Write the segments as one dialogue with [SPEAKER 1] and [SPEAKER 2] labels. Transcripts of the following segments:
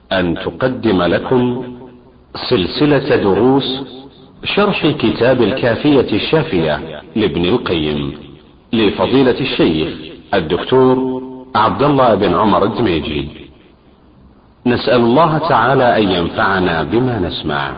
[SPEAKER 1] أن تقدم لكم سلسلة دروس شرح كتاب الكافية الشافية لابن القيم لفضيلة الشيخ الدكتور عبد الله بن عمر الدميجي. نسأل الله تعالى أن ينفعنا بما نسمع.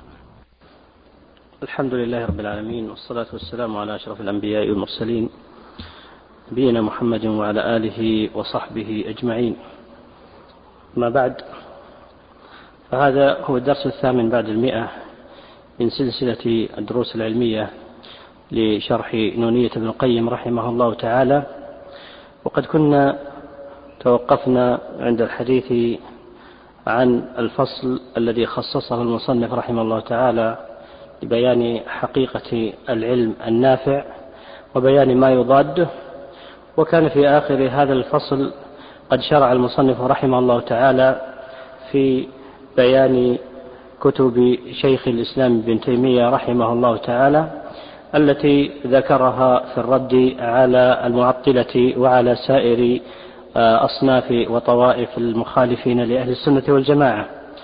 [SPEAKER 2] الحمد لله رب العالمين، والصلاة والسلام على أشرف الأنبياء والمرسلين نبينا محمد وعلى آله وصحبه أجمعين. ما بعد، فهذا هو الدرس الثامن بعد 100 من سلسلة الدروس العلمية لشرح نونية ابن القيم رحمه الله تعالى. وقد كنا توقفنا عند الحديث عن الفصل الذي خصصه المصنف رحمه الله تعالى لبيان حقيقة العلم النافع وبيان ما يضاده. وكان في آخر هذا الفصل قد شرع المصنف رحمه الله تعالى في بيان كتب شيخ الإسلام ابن تيمية رحمه الله تعالى التي ذكرها في الرد على المعطلة وعلى سائر أصناف وطوائف المخالفين لأهل السنة والجماعة.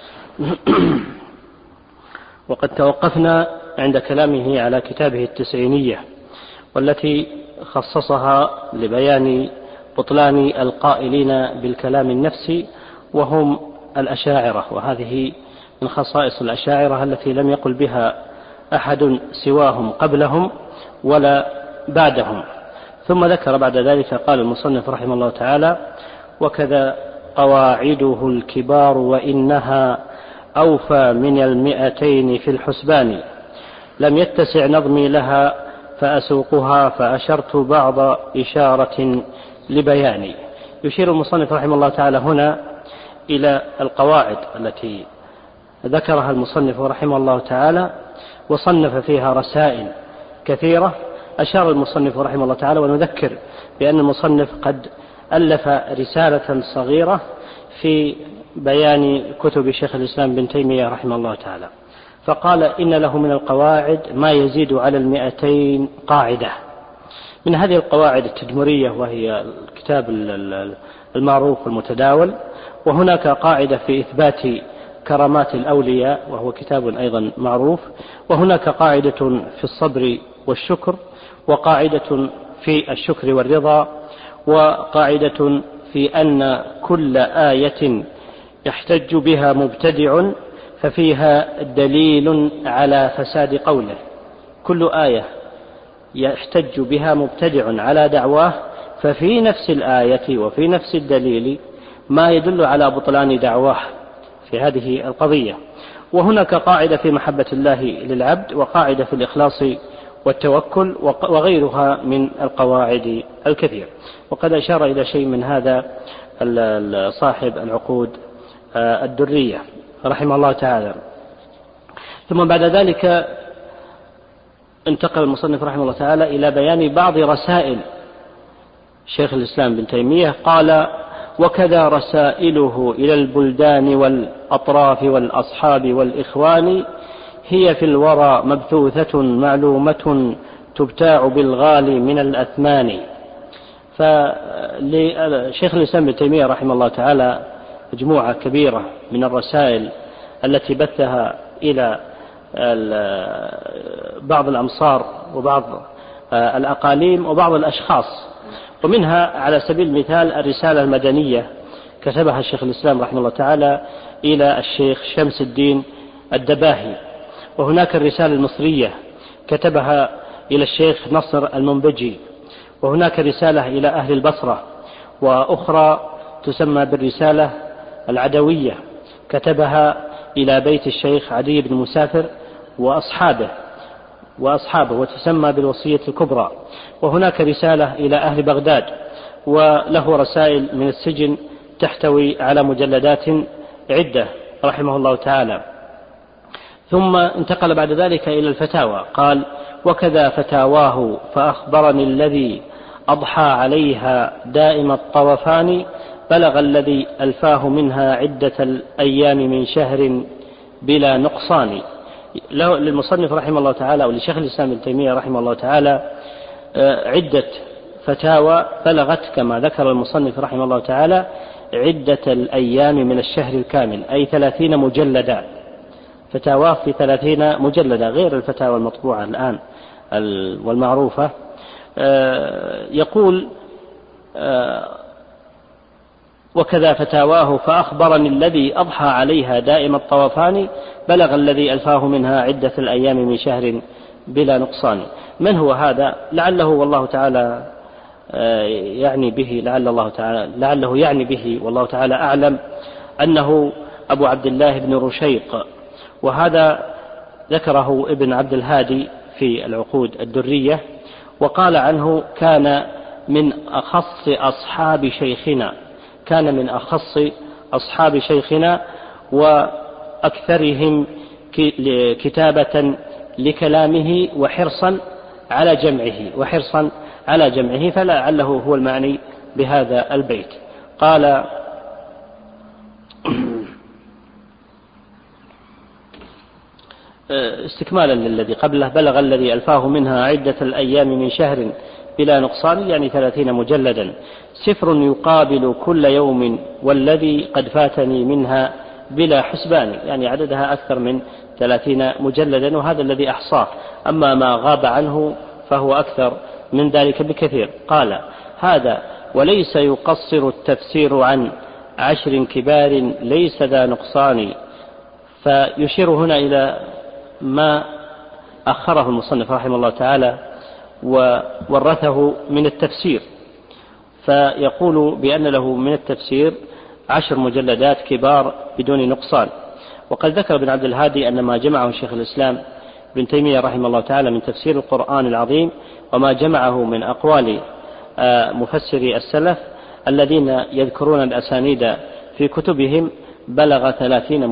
[SPEAKER 2] وقد توقفنا عند كلامه على كتابه التسعينية، والتي خصصها لبيان بطلان القائلين بالكلام النفسي وهم الأشاعرة، وهذه من خصائص الأشاعرة التي لم يقل بها أحد سواهم قبلهم ولا بعدهم. ثم ذكر بعد ذلك قال المصنف رحمه الله تعالى: وكذا قواعده الكبار وإنها أوفى من 200 في الحسبان، لم يتسع نظمي لها فأسوقها فأشرت بعض إشارة لبياني. يشير المصنف رحمه الله تعالى هنا إلى القواعد التي ذكرها المصنف رحمه الله تعالى، وصنف فيها رسائل كثيرة. أشار المصنف رحمه الله تعالى، ونذكر بأن المصنف قد ألف رسالة صغيرة في بيان كتب شيخ الإسلام ابن تيمية رحمه الله تعالى، فقال إن له من القواعد ما يزيد على 200 قاعدة. من هذه القواعد التدمرية، وهي الكتاب المعروف المتداول، وهناك قاعدة في إثبات كرامات الأولياء وهو كتاب أيضا معروف، وهناك قاعدة في الصبر والشكر، وقاعدة في الشكر والرضا، وقاعدة في أن كل آية يحتج بها مبتدع ففيها دليل على فساد قوله. كل آية يحتج بها مبتدع على دعواه ففي نفس الآية وفي نفس الدليل ما يدل على بطلان دعواه في هذه القضية. وهناك قاعدة في محبة الله للعبد، وقاعدة في الإخلاص والتوكل، وغيرها من القواعد الكثير. وقد أشار إلى شيء من هذا صاحب العقود الدرية رحمه الله تعالى. ثم بعد ذلك انتقل المصنف رحمه الله تعالى إلى بيان بعض رسائل شيخ الإسلام بن تيمية. قال: وكذا رسائله إلى البلدان والأطراف والأصحاب والإخوان، هي في الورى مبثوثة معلومة تبتاع بالغالي من الأثمان. فلشيخ الإسلام بن تيمية رحمه الله تعالى مجموعة كبيرة من الرسائل التي بثها إلى بعض الأمصار وبعض الأقاليم وبعض الأشخاص. ومنها على سبيل المثال الرسالة المدنية كتبها الشيخ الإسلام رحمه الله تعالى إلى الشيخ شمس الدين الدباهي. وهناك الرسالة المصرية كتبها إلى الشيخ نصر المنبجي. وهناك رسالة إلى أهل البصرة، وأخرى تسمى بالرسالة العدوية كتبها إلى بيت الشيخ عدي بن مسافر وأصحابه وتسمى بالوصية الكبرى. وهناك رسالة إلى أهل بغداد، وله رسائل من السجن تحتوي على مجلدات عدة رحمه الله تعالى. ثم انتقل بعد ذلك إلى الفتاوى. قال: وكذا فتاواه فأخبرني الذي أضحى عليها دائم الطوفان، بلغ الذي ألفاه منها عدة الأيام من شهر بلا نقصان. للمصنف رحمه الله تعالى ولشيخ الإسلام ابن تيمية رحمه الله تعالى عدة فتاوى بلغت كما ذكر المصنف رحمه الله تعالى عدة الأيام من الشهر الكامل، أي 30 مجلدا، فتاواه في 30 مجلدا غير الفتاوى المطبوعة الآن والمعروفة. يقول وكذا فتاواه فأخبرني الذي أضحى عليها دائم الطوفان بلغ الذي ألفاه منها عدة الأيام من شهر بلا نقصان. من هو هذا؟ لعله والله تعالى يعني به، لعله يعني به والله تعالى أعلم أنه أبو عبد الله بن رشيق، وهذا ذكره ابن عبد الهادي في العقود الدرية، وقال عنه كان من أخص أصحاب شيخنا وأكثرهم كتابة لكلامه وحرصا على جمعه فلعله هو المعني بهذا البيت. قال استكمالا للذي قبله: بلغ الذي ألفاه منها عدة الأيام من شهر بلا نقصان، يعني 30 مجلدا، سفر يقابل كل يوم والذي قد فاتني منها بلا حسبان، يعني عددها أكثر من 30 مجلدا، وهذا الذي أحصاه، أما ما غاب عنه فهو أكثر من ذلك بكثير. قال هذا وليس يقصر التفسير عن 10 كبار ليس ذا نقصان. فيشير هنا إلى ما أخره المصنف رحمه الله تعالى وورثه من التفسير، فيقول بأن له من التفسير 10 مجلدات كبار بدون نقصان. وقد ذكر ابن عبد الهادي أن ما جمعه شيخ الإسلام ابن تيمية رحمه الله تعالى من تفسير القرآن العظيم وما جمعه من أقوال مفسري السلف الذين يذكرون الأسانيد في كتبهم بلغ 30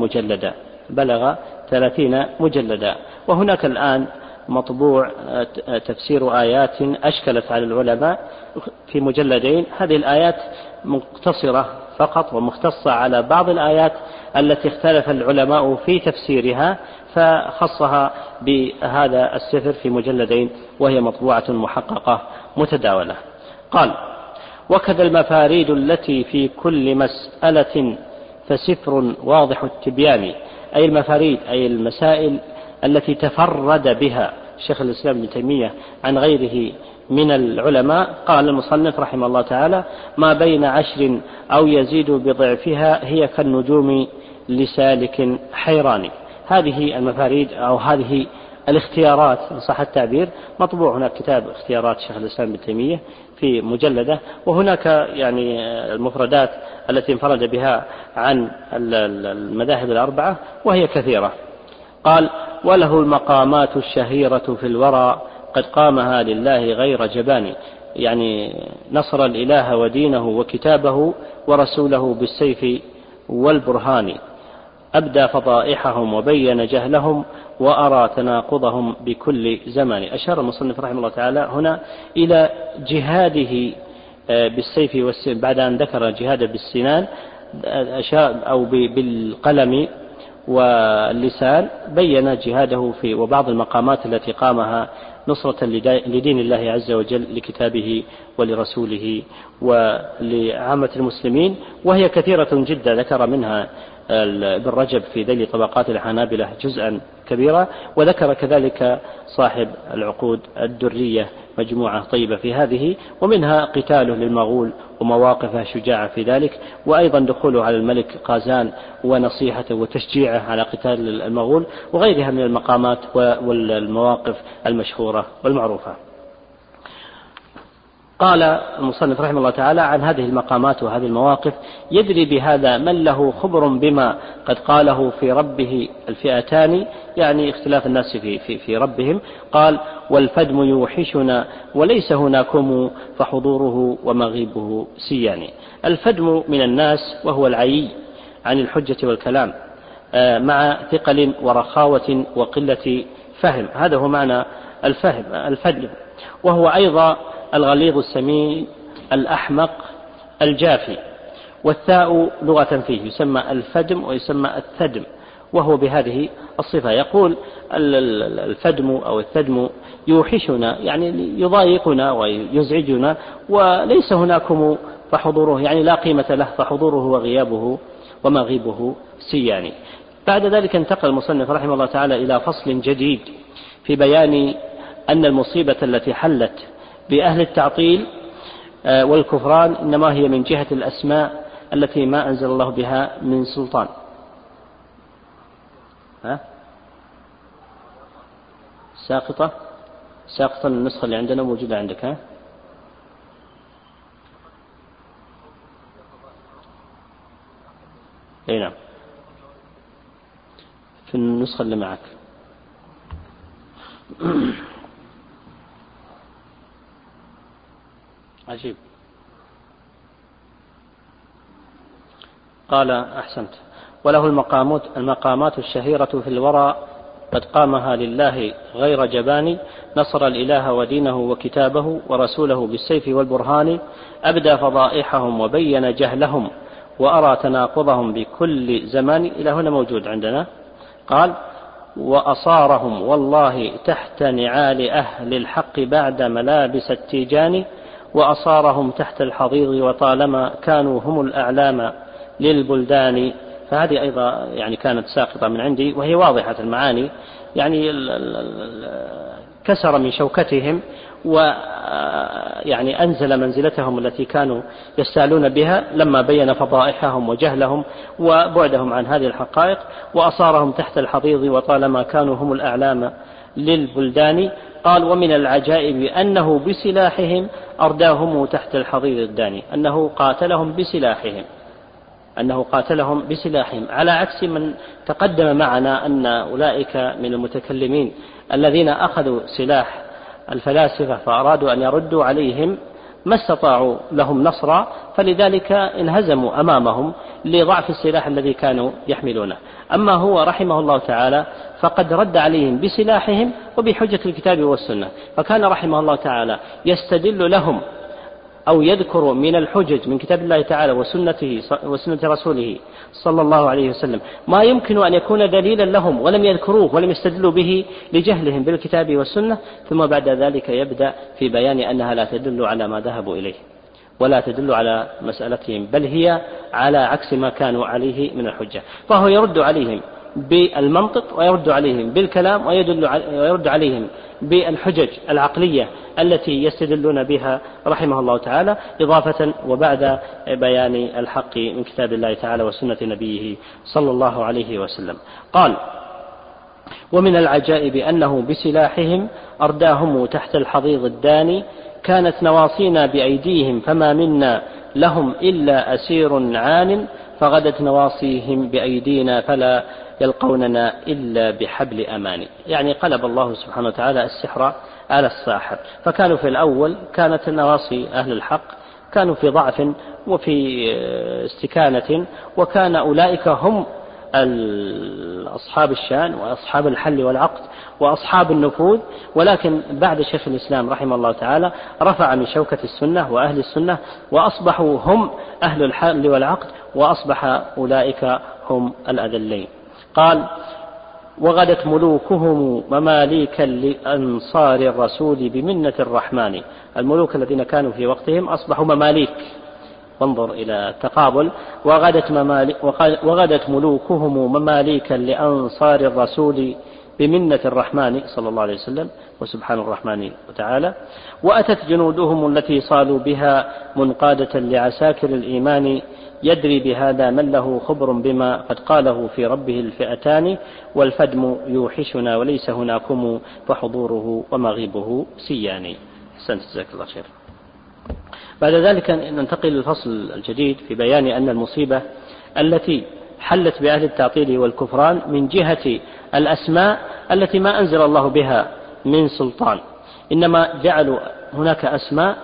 [SPEAKER 2] مجلدا. وهناك الآن مطبوع تفسير آيات أشكلت على العلماء في مجلدين. هذه الآيات مقتصرة فقط ومختصة على بعض الآيات التي اختلف العلماء في تفسيرها، فخصها بهذا السفر في مجلدين، وهي مطبوعة محققة متداولة. قال وكذا المفاريد التي في كل مسألة فسفر واضح التبيان، أي المفاريد أي المسائل التي تفرد بها شيخ الإسلام ابن تيمية عن غيره من العلماء. قال المصنف رحمه الله تعالى ما بين 10 أو يزيد بضعفها هي كالنجوم لسالك حيران. هذه المفاريد أو هذه الاختيارات إن صح التعبير مطبوع هناك كتاب اختيارات شيخ الإسلام ابن تيمية في مجلدة، وهناك يعني المفردات التي انفرد بها عن المذاهب الأربعة وهي كثيرة. قال وله المقامات الشهيرة في الورى قد قامها لله غير جبان، يعني نصر الإله ودينه وكتابه ورسوله بالسيف والبرهان، أبدى فضائحهم وبين جهلهم وأرى تناقضهم بكل زمان. أشار المصنف رحمه الله تعالى هنا إلى جهاده بالسيف والسنان، بعد أن ذكر جهاد بالسنان أو بالقلم واللسان بين جهاده في وبعض المقامات التي قامها نصرة لدين الله عز وجل لكتابه ولرسوله ولعامة المسلمين، وهي كثيرة جدا. ذكر منها ابن رجب في ذيل طبقات الحنابلة جزءا كبيرا، وذكر كذلك صاحب العقود الدرية مجموعة طيبة في هذه، ومنها قتاله للمغول ومواقفه شجاعة في ذلك، وأيضا دخوله على الملك قازان ونصيحته وتشجيعه على قتال المغول، وغيرها من المقامات والمواقف المشهورة والمعروفة. قال المصنف رحمه الله تعالى عن هذه المقامات وهذه المواقف يدري بهذا من له خبر بما قد قاله في ربه الفئتان، يعني اختلاف الناس في ربهم. قال والفدم يوحشنا وليس هناكم فحضوره ومغيبه سيان. الفدم من الناس وهو العيي عن الحجة والكلام مع ثقل ورخاوة وقلة فهم، هذا هو معنى الفدم. وهو أيضا الغليظ السمين الأحمق الجافي، والثاء لغة فيه يسمى الفدم ويسمى الثدم، وهو بهذه الصفة. يقول الفدم أو الثدم يوحشنا يعني يضايقنا ويزعجنا، وليس هناكم فحضوره يعني لا قيمة له، فحضوره وغيابه ومغيبه سيان. بعد ذلك انتقل المصنف رحمه الله تعالى إلى فصل جديد في بيان أن المصيبة التي حلت بأهل التعطيل والكفران إنما هي من جهة الأسماء التي ما أنزل الله بها من سلطان. ساقطة النسخة اللي عندنا موجودة عندك. اي نعم، في النسخة اللي معك. عجيب. قال أحسنت: وله المقامات الشهيرة في الورى قد قامها لله غير جبان، نصر الإله ودينه وكتابه ورسوله بالسيف والبرهان، أبدى فضائحهم وبين جهلهم وأرى تناقضهم بكل زمان. إلى هنا موجود عندنا. قال: وأصارهم والله تحت نعال أهل الحق بعد ملابس التيجان، وأصارهم تحت الحضيض وطالما كانوا هم الأعلام للبلدان. فهذه أيضا يعني كانت ساقطة من عندي، وهي واضحة المعاني، يعني كسر من شوكتهم ويعني أنزل منزلتهم التي كانوا يستعلون بها لما بين فضائحهم وجهلهم وبعدهم عن هذه الحقائق. وأصارهم تحت الحضيض وطالما كانوا هم الأعلام للبلدان. قال: ومن العجائب أنه بسلاحهم أرداهم تحت الحضيض الداني، أنه قاتلهم بسلاحهم، على عكس من تقدم معنا أن أولئك من المتكلمين الذين أخذوا سلاح الفلاسفة فأرادوا أن يردوا عليهم ما استطاعوا لهم نصرا، فلذلك انهزموا أمامهم لضعف السلاح الذي كانوا يحملونه. أما هو رحمه الله تعالى فقد رد عليهم بسلاحهم وبحجة الكتاب والسنة، فكان رحمه الله تعالى يستدل لهم أو يذكر من الحجج من كتاب الله تعالى وسنة رسوله صلى الله عليه وسلم ما يمكن أن يكون دليلا لهم ولم يذكروه ولم يستدلوا به لجهلهم بالكتاب والسنة، ثم بعد ذلك يبدأ في بيان أنها لا تدل على ما ذهبوا إليه ولا تدل على مسألتهم، بل هي على عكس ما كانوا عليه من الحجة. فهو يرد عليهم بالمنطق ويرد عليهم بالكلام ويرد عليهم بالحجج العقلية التي يستدلون بها رحمه الله تعالى، إضافة وبعد بيان الحق من كتاب الله تعالى وسنة نبيه صلى الله عليه وسلم. قال: ومن العجائب أنه بسلاحهم أرداهم تحت الحضيض الداني، كانت نواصينا بأيديهم فما منا لهم إلا أسير عان، فغدت نواصيهم بأيدينا فلا يلقوننا إلا بحبل أمان. يعني قلب الله سبحانه وتعالى السحر على الساحر، فكانوا في الأول كانت نواصي أهل الحق كانوا في ضعف وفي استكانة، وكان أولئك هم أصحاب الشان وأصحاب الحل والعقد وأصحاب النفوذ، ولكن بعد شيخ الإسلام رحمه الله تعالى رفع من شوكة السنة وأهل السنة وأصبحوا هم أهل الحل والعقد، وأصبح أولئك هم الأذلين. قال: وغدت ملوكهم مماليكا لأنصار الرسول بمنة الرحمن. الملوك الذين كانوا في وقتهم أصبحوا مماليك، وانظر إلى تقابل: وغدت ملوكهم مماليكا لأنصار الرسول بمنة الرحمن صلى الله عليه وسلم وسبحان الرحمن وتعالى. وأتت جنودهم التي صالوا بها منقادة لعساكر الإيمان، يدري بهذا من له خبر بما قد قاله في ربه الفئتان، والفدم يوحشنا وليس هناكم فحضوره ومغيبه سيان. أحسنت، جزاك الله خير. بعد ذلك ننتقل للفصل الجديد في بيان أن المصيبة التي حلت بأهل التعطيل والكفران من جهة الأسماء التي ما أنزل الله بها من سلطان، إنما جعلوا هناك أسماء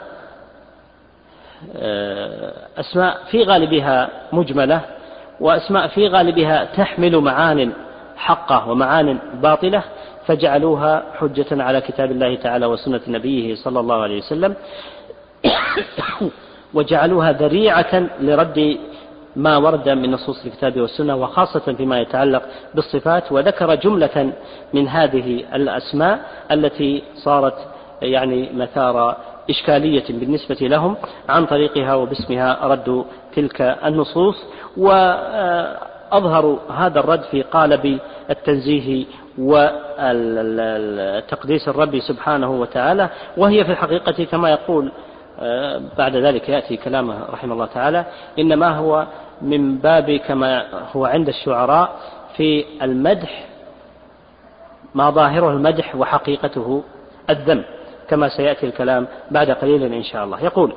[SPEAKER 2] في غالبها مجملة، وأسماء في غالبها تحمل معان حقة ومعان باطلة، فجعلوها حجة على كتاب الله تعالى وسنة نبيه صلى الله عليه وسلم، وجعلوها ذريعة لرد ما ورد من نصوص الكتاب والسنة، وخاصة فيما يتعلق بالصفات. وذكر جملة من هذه الأسماء التي صارت يعني مثار إشكالية بالنسبة لهم عن طريقها وباسمها ردوا تلك النصوص، وأظهروا هذا الرد في قالب التنزيه وتقديس الرب سبحانه وتعالى، وهي في الحقيقة كما يقول بعد ذلك يأتي كلامه رحمه الله تعالى إنما هو من باب كما هو عند الشعراء في المدح ما ظاهره المدح وحقيقته الذم، كما سيأتي الكلام بعد قليل إن شاء الله. يقول: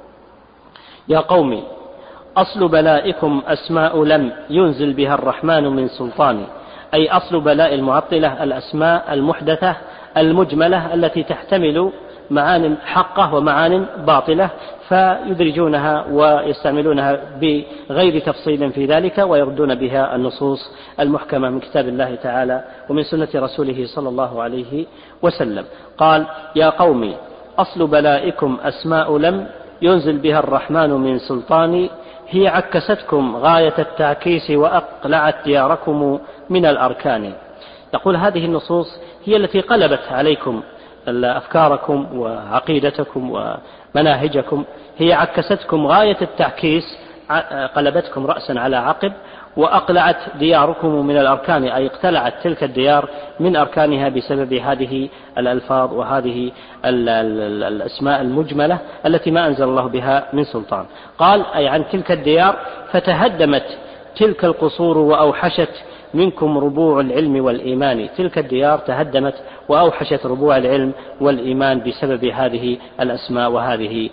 [SPEAKER 2] يا قوم أصل بلائكم أسماء لم ينزل بها الرحمن من سلطان، أي أصل بلاء المعطلة الأسماء المحدثة المجملة التي تحتمل معان حقة ومعان باطلة، فيدرجونها ويستعملونها بغير تفصيل في ذلك، ويردون بها النصوص المحكمة من كتاب الله تعالى ومن سنة رسوله صلى الله عليه وسلم. قال: يا قوم أصل بلائكم أسماء لم ينزل بها الرحمن من سلطان، هي عكستكم غاية التعكيس وأقلعت دياركم من الأركان. يقول: هذه النصوص هي التي قلبت عليكم أفكاركم وعقيدتكم ومناهجكم، هي عكستكم غاية التعكيس، قلبتكم رأسا على عقب، وأقلعت دياركم من الأركان، أي اقتلعت تلك الديار من أركانها بسبب هذه الألفاظ وهذه الأسماء المجملة التي ما أنزل الله بها من سلطان. قال: أي عن تلك الديار، فتهدمت تلك القصور وأوحشت منكم ربوع العلم والإيمان. تلك الديار تهدمت وأوحشت ربوع العلم والإيمان بسبب هذه الأسماء وهذه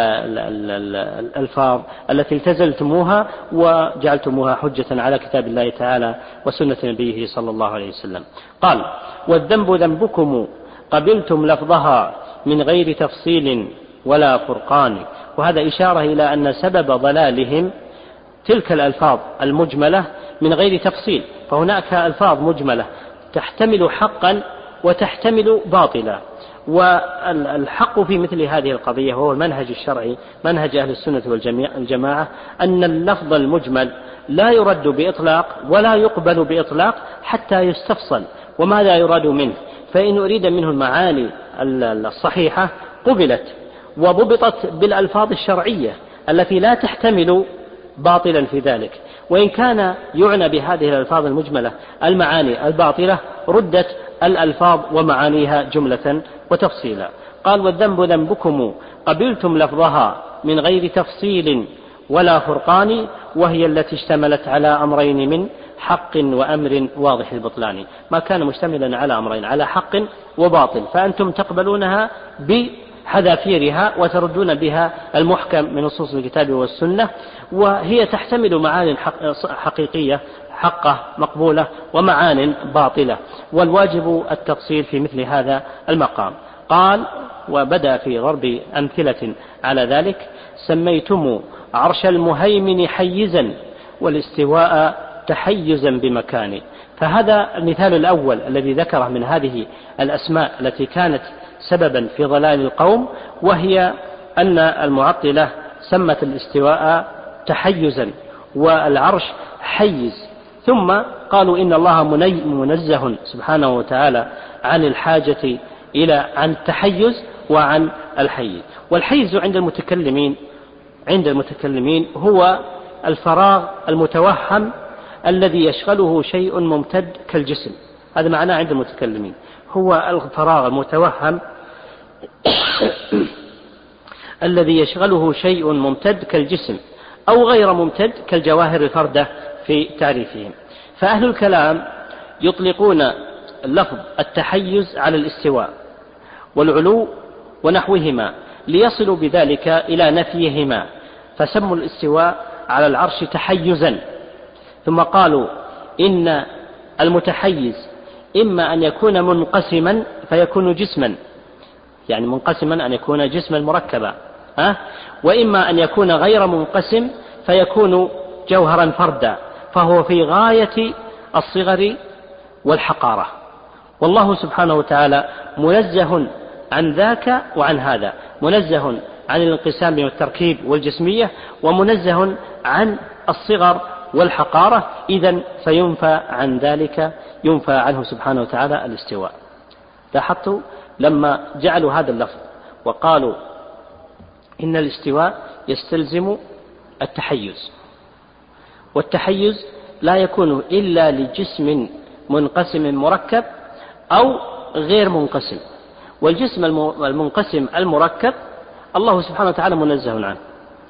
[SPEAKER 2] الألفاظ التي التزلتموها وجعلتموها حجة على كتاب الله تعالى وسنة نبيه صلى الله عليه وسلم. قال: والذنب ذنبكم قبلتم لفظها من غير تفصيل ولا فرقان. وهذا إشارة إلى أن سبب ضلالهم تلك الألفاظ المجملة من غير تفصيل، فهناك ألفاظ مجملة تحتمل حقا وتحتمل باطلا، والحق في مثل هذه القضية وهو المنهج الشرعي منهج أهل السنة والجماعة أن اللفظ المجمل لا يرد بإطلاق ولا يقبل بإطلاق حتى يستفصل وما لا يراد منه، فإن أريد منه المعاني الصحيحة قبلت وضبطت بالألفاظ الشرعية التي لا تحتمل باطلا في ذلك، وإن كان يعنى بهذه الألفاظ المجملة المعاني الباطلة ردت الألفاظ ومعانيها جملة وتفصيلا. قال: والذنب ذنبكم قبلتم لفظها من غير تفصيل ولا فرقان، وهي التي اشتملت على أمرين من حق وأمر واضح البطلان. ما كان مشتملا على أمرين، على حق وباطل، فأنتم تقبلونها بحذافيرها وتردون بها المحكم من نصوص الكتاب والسنة، وهي تحتمل معان حقيقية حقة مقبولة ومعان باطلة، والواجب التفصيل في مثل هذا المقام. قال: وبدأ في ضرب أمثلة على ذلك: سميتم عرش المهيمن حيزا والاستواء تحيزا بمكان. فهذا المثال الأول الذي ذكره من هذه الأسماء التي كانت سببا في ضلال القوم، وهي أن المعطلة سمت الاستواء تحيزا والعرش حيز، ثم قالوا إن الله منزه سبحانه وتعالى عن الحاجة عن التحيز وعن الحيز. والحيز عند المتكلمين هو الفراغ المتوهم الذي يشغله شيء ممتد كالجسم، هذا معناه عند المتكلمين، هو الفراغ المتوهم الذي يشغله شيء ممتد كالجسم أو غير ممتد كالجواهر الفردة في تعريفهم. فأهل الكلام يطلقون لفظ التحيز على الاستواء والعلو ونحوهما ليصلوا بذلك إلى نفيهما، فسموا الاستواء على العرش تحيزا، ثم قالوا إن المتحيز إما أن يكون منقسما فيكون جسما، يعني منقسما أن يكون جسما مركبا، وإما أن يكون غير منقسم فيكون جوهرا فردا، فهو في غاية الصغر والحقارة. والله سبحانه وتعالى منزه عن ذاك وعن هذا، منزه عن الانقسام والتركيب والجسمية، ومنزه عن الصغر والحقارة، إذن فينفى عن ذلك، ينفى عنه سبحانه وتعالى الاستواء. لاحظتوا لما جعلوا هذا اللفظ وقالوا إن الاستواء يستلزم التحيز، والتحيز لا يكون إلا لجسم منقسم مركب أو غير منقسم. والجسم المنقسم المركب الله سبحانه وتعالى منزه عنه،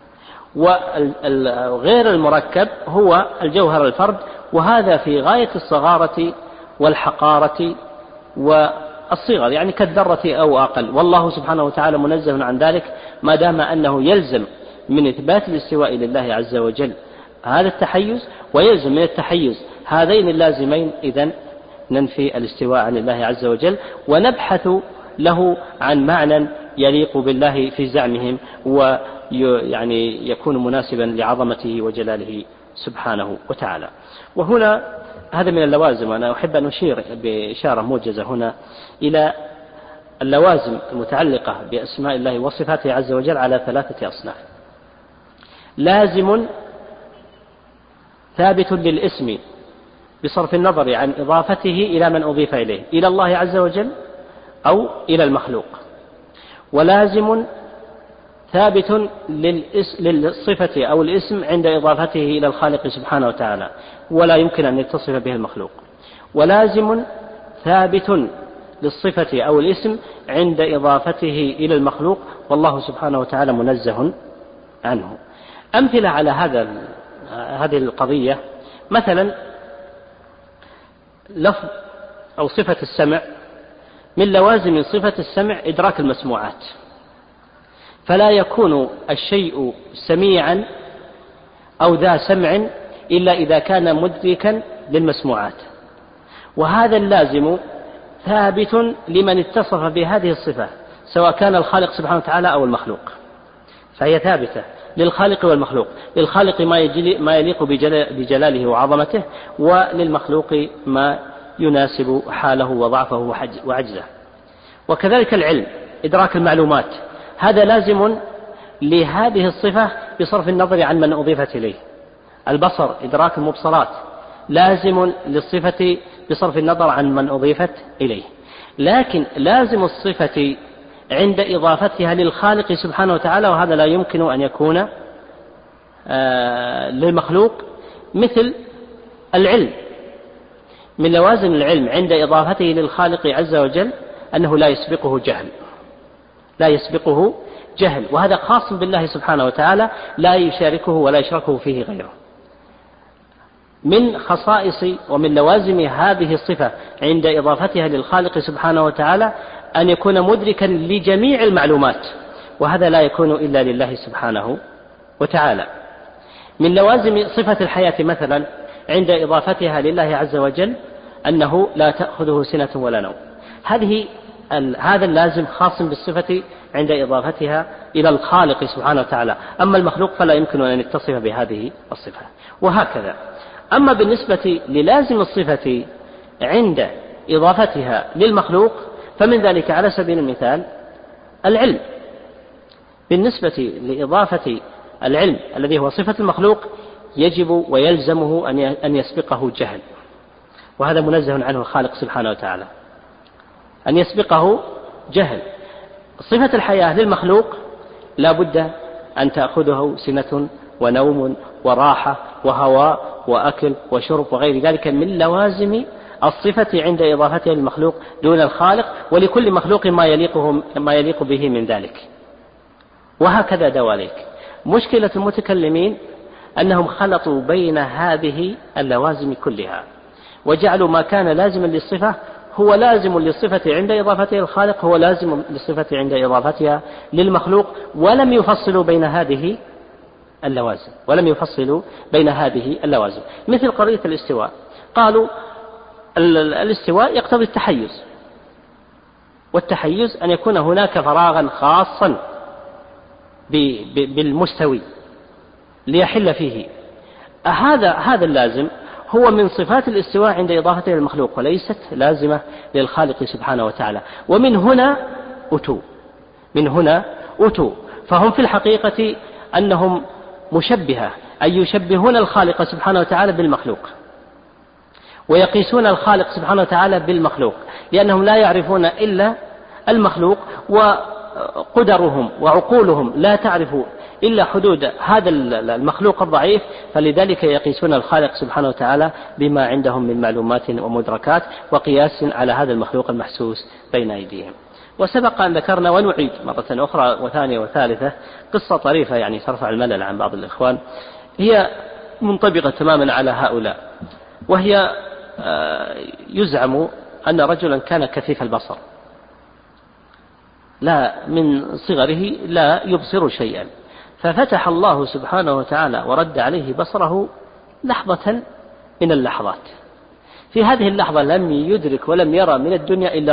[SPEAKER 2] وغير المركب هو الجوهر الفرد، وهذا في غاية الصغارة والحقارة والصغر، يعني كالذرة أو أقل، والله سبحانه وتعالى منزه عن ذلك، ما دام أنه يلزم من إثبات الاستواء لله عز وجل هذا التحيز، ويلزم من التحيز هذين اللازمين، إذن ننفي الاستواء عن الله عز وجل ونبحث له عن معنى يليق بالله في زعمهم ويعني يكون مناسبا لعظمته وجلاله سبحانه وتعالى. وهنا هذا من اللوازم، وأنا أحب أن أشير بإشارة موجزة هنا إلى اللوازم المتعلقة بأسماء الله وصفاته عز وجل على 3 أصناف. لازم ثابت للاسم بصرف النظر عن إضافته إلى من أضيف إليه، إلى الله عز وجل أو إلى المخلوق. ولازم ثابت للصفة أو الاسم عند إضافته إلى الخالق سبحانه وتعالى، ولا يمكن أن يتصف به المخلوق. ولازم ثابت للصفة أو الاسم عند إضافته إلى المخلوق، والله سبحانه وتعالى منزه عنه. أمثلة على هذه القضية: مثلا لفظ أو صفة السمع، من لوازم صفة السمع إدراك المسموعات، فلا يكون الشيء سميعا أو ذا سمع إلا إذا كان مدركا للمسموعات، وهذا اللازم ثابت لمن اتصف بهذه الصفة سواء كان الخالق سبحانه وتعالى أو المخلوق، فهي ثابتة للخالق والمخلوق، للخالق ما يليق بجلاله وعظمته، وللمخلوق ما يناسب حاله وضعفه وعجزه. وكذلك العلم، إدراك المعلومات، هذا لازم لهذه الصفة بصرف النظر عن من أضيفت إليه. البصر، إدراك المبصرات، لازم للصفة بصرف النظر عن من أضيفت إليه. لكن لازم الصفة عند إضافتها للخالق سبحانه وتعالى، وهذا لا يمكن أن يكون للمخلوق، مثل العلم. من لوازم العلم عند إضافته للخالق عز وجل أنه لا يسبقه جهل، وهذا خاص بالله سبحانه وتعالى، لا يشاركه ولا يشركه فيه غيره. من خصائص ومن لوازم هذه الصفة عند إضافتها للخالق سبحانه وتعالى أن يكون مدركا لجميع المعلومات، وهذا لا يكون إلا لله سبحانه وتعالى. من لوازم صفة الحياة مثلا عند إضافتها لله عز وجل أنه لا تأخذه سنة ولا نوم، هذا اللازم خاص بالصفة عند إضافتها إلى الخالق سبحانه وتعالى، أما المخلوق فلا يمكن أن يتصف بهذه الصفة، وهكذا. أما بالنسبة للازم الصفة عند إضافتها للمخلوق فمن ذلك على سبيل المثال العلم. بالنسبة لإضافة العلم الذي هو صفة المخلوق يجب ويلزمه أن يسبقه جهل، وهذا منزه عنه الخالق سبحانه وتعالى، أن يسبقه جهل. صفة الحياة للمخلوق لا بد أن تأخذه سنة ونوم وراحة وهواء وأكل وشرب وغير ذلك من لوازم الصفة عند إضافتها للمخلوق دون الخالق، ولكل مخلوق ما يليق به من ذلك، وهكذا دواليك. مشكلة المتكلمين أنهم خلطوا بين هذه اللوازم كلها، وجعلوا ما كان لازما للصفة هو لازم للصفة عند إضافتها للخالق، هو لازم للصفة عند إضافتها للمخلوق، ولم يفصلوا بين هذه اللوازم. مثل قضية الاستواء، قالوا الاستواء يقتضي التحيز، والتحيز أن يكون هناك فراغا خاصا بالمستوي ليحل فيه. هذا اللازم هو من صفات الاستواء عند إضافته للمخلوق، وليست لازمة للخالق سبحانه وتعالى. ومن هنا أتوا، فهم في الحقيقة أنهم مشبهة، أي يشبهون الخالق سبحانه وتعالى بالمخلوق، ويقيسون الخالق سبحانه وتعالى بالمخلوق، لأنهم لا يعرفون إلا المخلوق، قدرهم وعقولهم لا تعرف إلا حدود هذا المخلوق الضعيف، فلذلك يقيسون الخالق سبحانه وتعالى بما عندهم من معلومات ومدركات وقياس على هذا المخلوق المحسوس بين أيديهم. وسبق أن ذكرنا ونعيد مرة أخرى وثانية وثالثة قصة طريفة يعني ترفع الملل عن بعض الإخوان، هي منطبقة تماما على هؤلاء، وهي يزعم أن رجلا كان كثيف البصر لا من صغره لا يبصر شيئا، ففتح الله سبحانه وتعالى ورد عليه بصره لحظة من اللحظات. في هذه اللحظة لم يدرك ولم يرى من الدنيا إلا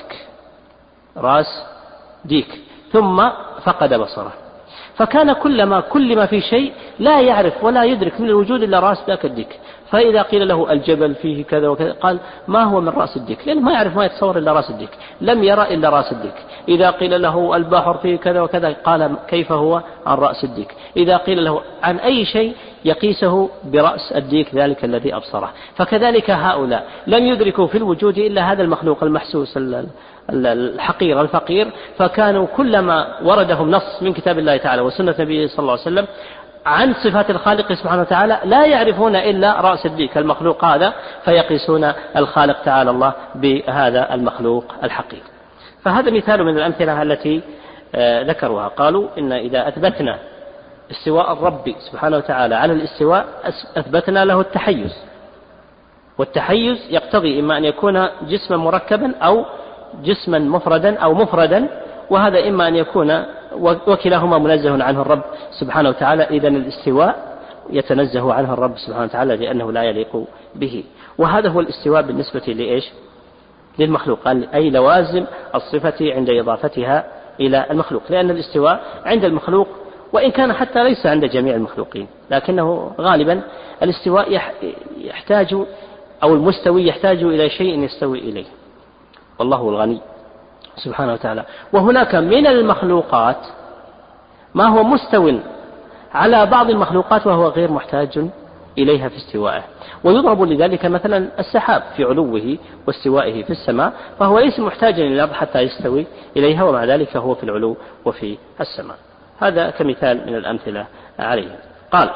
[SPEAKER 2] رأس ديك، ثم فقد بصره، فكان كل ما في شيء لا يعرف ولا يدرك من الوجود إلا رأس ذاك الديك. فإذا قيل له الجبل فيه كذا وكذا قال ما هو من رأس الديك، لأنه ما يعرف ما يتصور إلا رأس الديك، لم يرى إلا رأس الديك. إذا قيل له البحر فيه كذا وكذا قال كيف هو عن رأس الديك. إذا قيل له عن أي شيء يقيسه برأس الديك ذلك الذي أبصره. فكذلك هؤلاء لم يدركوا في الوجود إلا هذا المخلوق المحسوس الحقير الفقير، فكانوا كلما وردهم نص من كتاب الله تعالى وسنة نبيه صلى الله عليه وسلم عن صفات الخالق سبحانه وتعالى لا يعرفون إلا رأس الديك المخلوق هذا، فيقيسون الخالق تعالى الله بهذا المخلوق الحقير. فهذا مثال من الأمثلة التي ذكروها. قالوا إن إذا أثبتنا استواء الرب سبحانه وتعالى على الاستواء أثبتنا له التحيز، والتحيز يقتضي إما أن يكون جسما مركبا أو جسما مفردا أو مفردا، وهذا إما أن يكون وكلاهما منزه عنه الرب سبحانه وتعالى. إذن الاستواء يتنزه عنه الرب سبحانه وتعالى لأنه لا يليق به، وهذا هو الاستواء بالنسبة لإيش؟ للمخلوق، أي لوازم الصفة عند إضافتها إلى المخلوق، لأن الاستواء عند المخلوق وإن كان حتى ليس عند جميع المخلوقين، لكنه غالبا الاستواء يحتاج أو المستوي يحتاج إلى شيء يستوي إليه، والله الغني سبحانه وتعالى. وهناك من المخلوقات ما هو مستو على بعض المخلوقات وهو غير محتاج إليها في استوائه، ويضرب لذلك مثلا السحاب في علوه واستوائه في السماء، فهو ليس محتاجا إلى الأرض حتى يستوي إليها، ومع ذلك هو في العلو وفي السماء. هذا كمثال من الأمثلة عليه. قال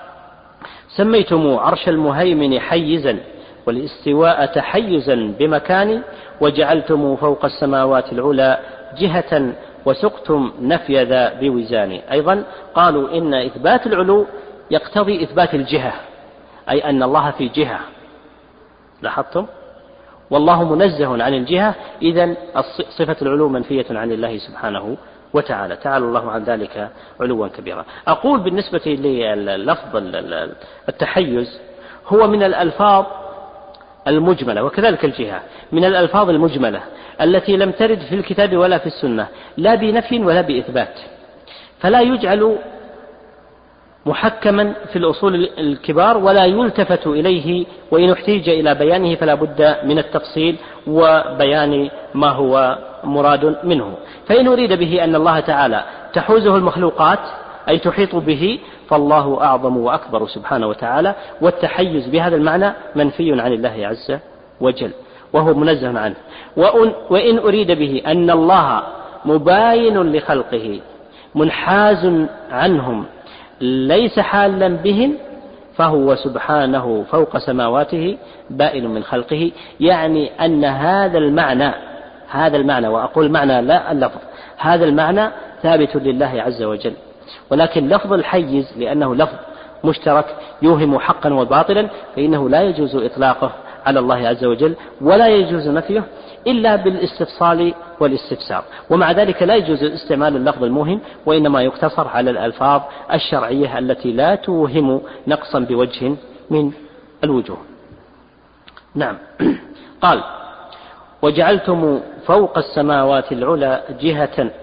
[SPEAKER 2] سميتم عرش المهيمن حيزا والاستواء تحيزا بمكان وجعلتم فوق السماوات العلى جهة وسقتم نفي ذا بوزان. أيضا قالوا إن إثبات العلو يقتضي إثبات الجهة، أي أن الله في جهة، لاحظتم؟ والله منزه عن الجهة، إذن صفة العلو منفية عن الله سبحانه وتعالى، تعالى الله عن ذلك علوا كبيرا. أقول بالنسبة للفظ التحيز هو من الألفاظ المجملة، وكذلك الجهة من الألفاظ المجملة التي لم ترد في الكتاب ولا في السنة لا بنفي ولا بإثبات، فلا يجعل محكما في الأصول الكبار ولا يلتفت إليه، وإن احتيج إلى بيانه فلا بد من التفصيل وبيان ما هو مراد منه. فإن أريد به أن الله تعالى تحوزه المخلوقات أي تحيط به، فالله أعظم وأكبر سبحانه وتعالى، والتحيز بهذا المعنى منفي عن الله عز وجل وهو منزه عنه. وإن أريد به أن الله مباين لخلقه منحاز عنهم ليس حالا بهم، فهو سبحانه فوق سماواته بائن من خلقه، يعني أن هذا المعنى وأقول معنى لا اللفظ، هذا المعنى ثابت لله عز وجل، ولكن لفظ الحيز لأنه لفظ مشترك يوهم حقا وباطلا، فإنه لا يجوز إطلاقه على الله عز وجل ولا يجوز نفيه إلا بالاستفصال والاستفسار، ومع ذلك لا يجوز استعمال اللفظ الموهم، وإنما يقتصر على الألفاظ الشرعية التي لا توهم نقصا بوجه من الوجوه. نعم. قال وجعلتم فوق السماوات العلى جهة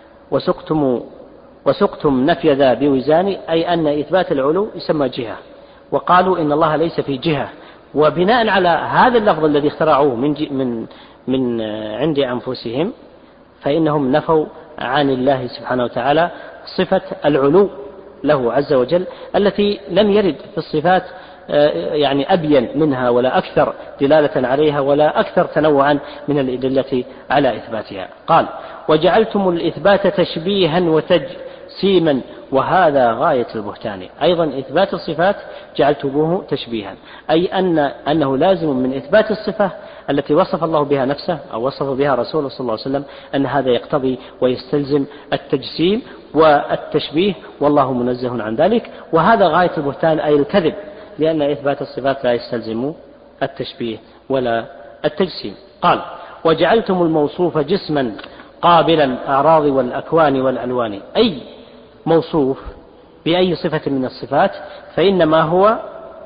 [SPEAKER 2] وسقتم نفي ذا بوزان، أي أن إثبات العلو يسمى جهة، وقالوا إن الله ليس في جهة، وبناء على هذا اللفظ الذي اخترعوه من عند أنفسهم فإنهم نفوا عن الله سبحانه وتعالى صفة العلو له عز وجل التي لم يرد في الصفات يعني أبين منها ولا أكثر دلالة عليها ولا أكثر تنوعا من الأدلة على إثباتها. قال: وجعلتم الإثبات تشبيها وتجسيما وهذا غاية البهتان. أيضا إثبات الصفات جعلتموه تشبيها، أي أنه لازم من إثبات الصفة التي وصف الله بها نفسه أو وصف بها رسوله صلى الله عليه وسلم أن هذا يقتضي ويستلزم التجسيم والتشبيه، والله منزه عن ذلك، وهذا غاية البهتان أي الكذب، لأن إثبات الصفات لا يستلزم التشبيه ولا التجسيم. قال: وجعلتم الموصوف جسما قابلا الأعراض والأكوان والألوان، أي موصوف بأي صفة من الصفات فإنما هو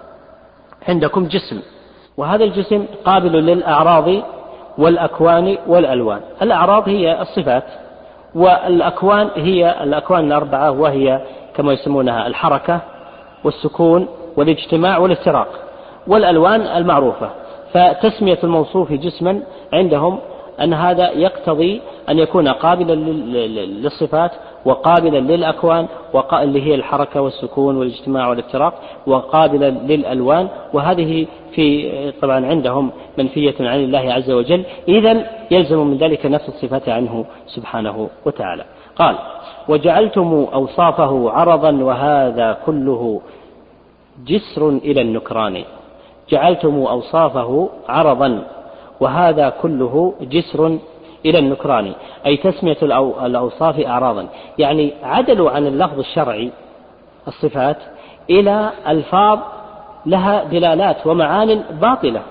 [SPEAKER 2] عندكم جسم، وهذا الجسم قابل للأعراض والأكوان والألوان. الأعراض هي الصفات، والأكوان هي الأكوان الأربعة، وهي كما يسمونها الحركة والسكون والاجتماع والافتراق، والألوان المعروفة. فتسمية الموصوف جسما عندهم أن هذا يقتضي أن يكون قابلا للصفات وقابلا للأكوان اللي هي الحركة والسكون والاجتماع والافتراق، وقابلا للألوان، وهذه في طبعا عندهم منفية عن الله عز وجل، إذن يلزم من ذلك نفس الصفة عنه سبحانه وتعالى. قال: وجعلتم أوصافه عرضا وهذا كله جسر إلى النكران. جعلتم أوصافه عرضا وهذا كله جسر إلى النكران، أي تسمية الأوصاف أعراضا، يعني عدلوا عن اللفظ الشرعي الصفات إلى ألفاظ لها دلالات ومعان باطلة،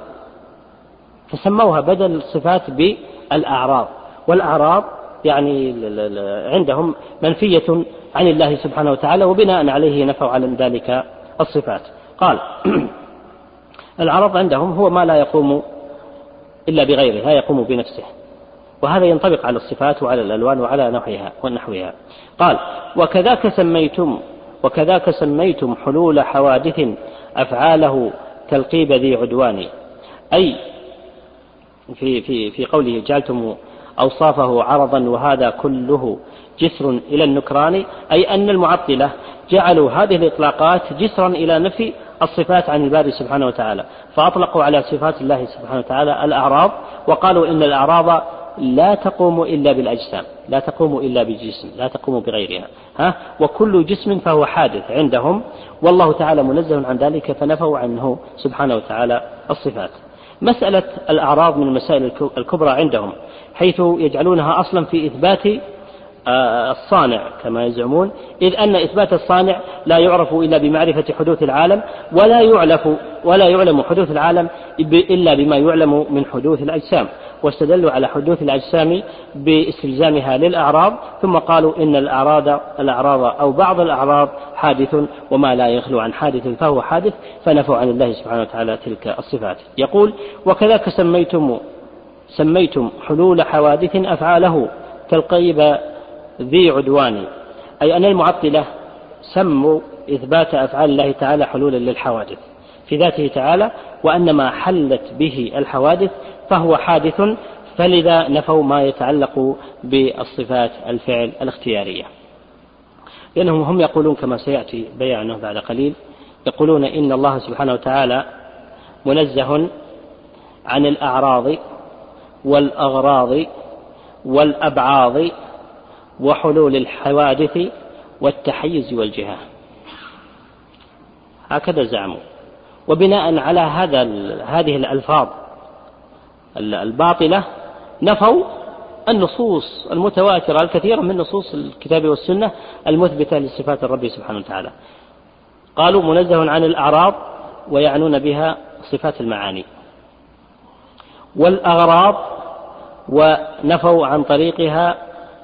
[SPEAKER 2] فسموها بدل الصفات بالأعراض، والأعراض يعني عندهم منفية عن الله سبحانه وتعالى، وبناء عليه نفوا على ذلك الصفات. قال: العرض عندهم هو ما لا يقوم إلا بغيره، لا يقوم بنفسه، وهذا ينطبق على الصفات وعلى الألوان وعلى نحوها. قال: وكذاك سميتم حلول حوادث أفعاله كالقيب ذي عدوان، أي في قوله جعلتم أوصافه عرضا وهذا كله جسر إلى النكران، أي أن المعطلة جعلوا هذه الإطلاقات جسرا إلى نفي الصفات عن الباري سبحانه وتعالى، فأطلقوا على صفات الله سبحانه وتعالى الأعراض، وقالوا إن الأعراض لا تقوم إلا بالأجسام، لا تقوم إلا بالجسم، لا تقوم بغيرها، وكل جسم فهو حادث عندهم، والله تعالى منزه عن ذلك، فنفوا عنه سبحانه وتعالى الصفات. مسألة الأعراض من المسائل الكبرى عندهم، حيث يجعلونها أصلا في إثبات الصانع كما يزعمون، إذ أن إثبات الصانع لا يعرف إلا بمعرفة حدوث العالم، ولا يعلم حدوث العالم إلا بما يعلم من حدوث الأجسام، واستدلوا على حدوث الأجسام باستلزامها للأعراض، ثم قالوا إن الأعراض أو بعض الأعراض حادث، وما لا يخلو عن حادث فهو حادث، فنفوا عن الله سبحانه وتعالى تلك الصفات. يقول: وكذاك سميتم حلول حوادث أفعاله كالقيب ذي عدوان، أي أن المعطلة سموا إثبات أفعال الله تعالى حلولا للحوادث في ذاته تعالى، وأن ما حلت به الحوادث فهو حادث، فلذا نفوا ما يتعلق بالصفات الفعل الاختيارية، لأنهم هم يقولون كما سيأتي بيانه بعد قليل، يقولون إن الله سبحانه وتعالى منزه عن الأعراض والأغراض والأبعاض وحلول الحوادث والتحيز والجهة، هكذا زعموا. وبناء على هذه الألفاظ الباطلة نفوا النصوص المتواترة الكثيرة من نصوص الكتاب والسنة المثبتة لصفات الرب سبحانه وتعالى. قالوا منزه عن الأعراض ويعنون بها صفات المعاني، والأغراض ونفوا عن طريقها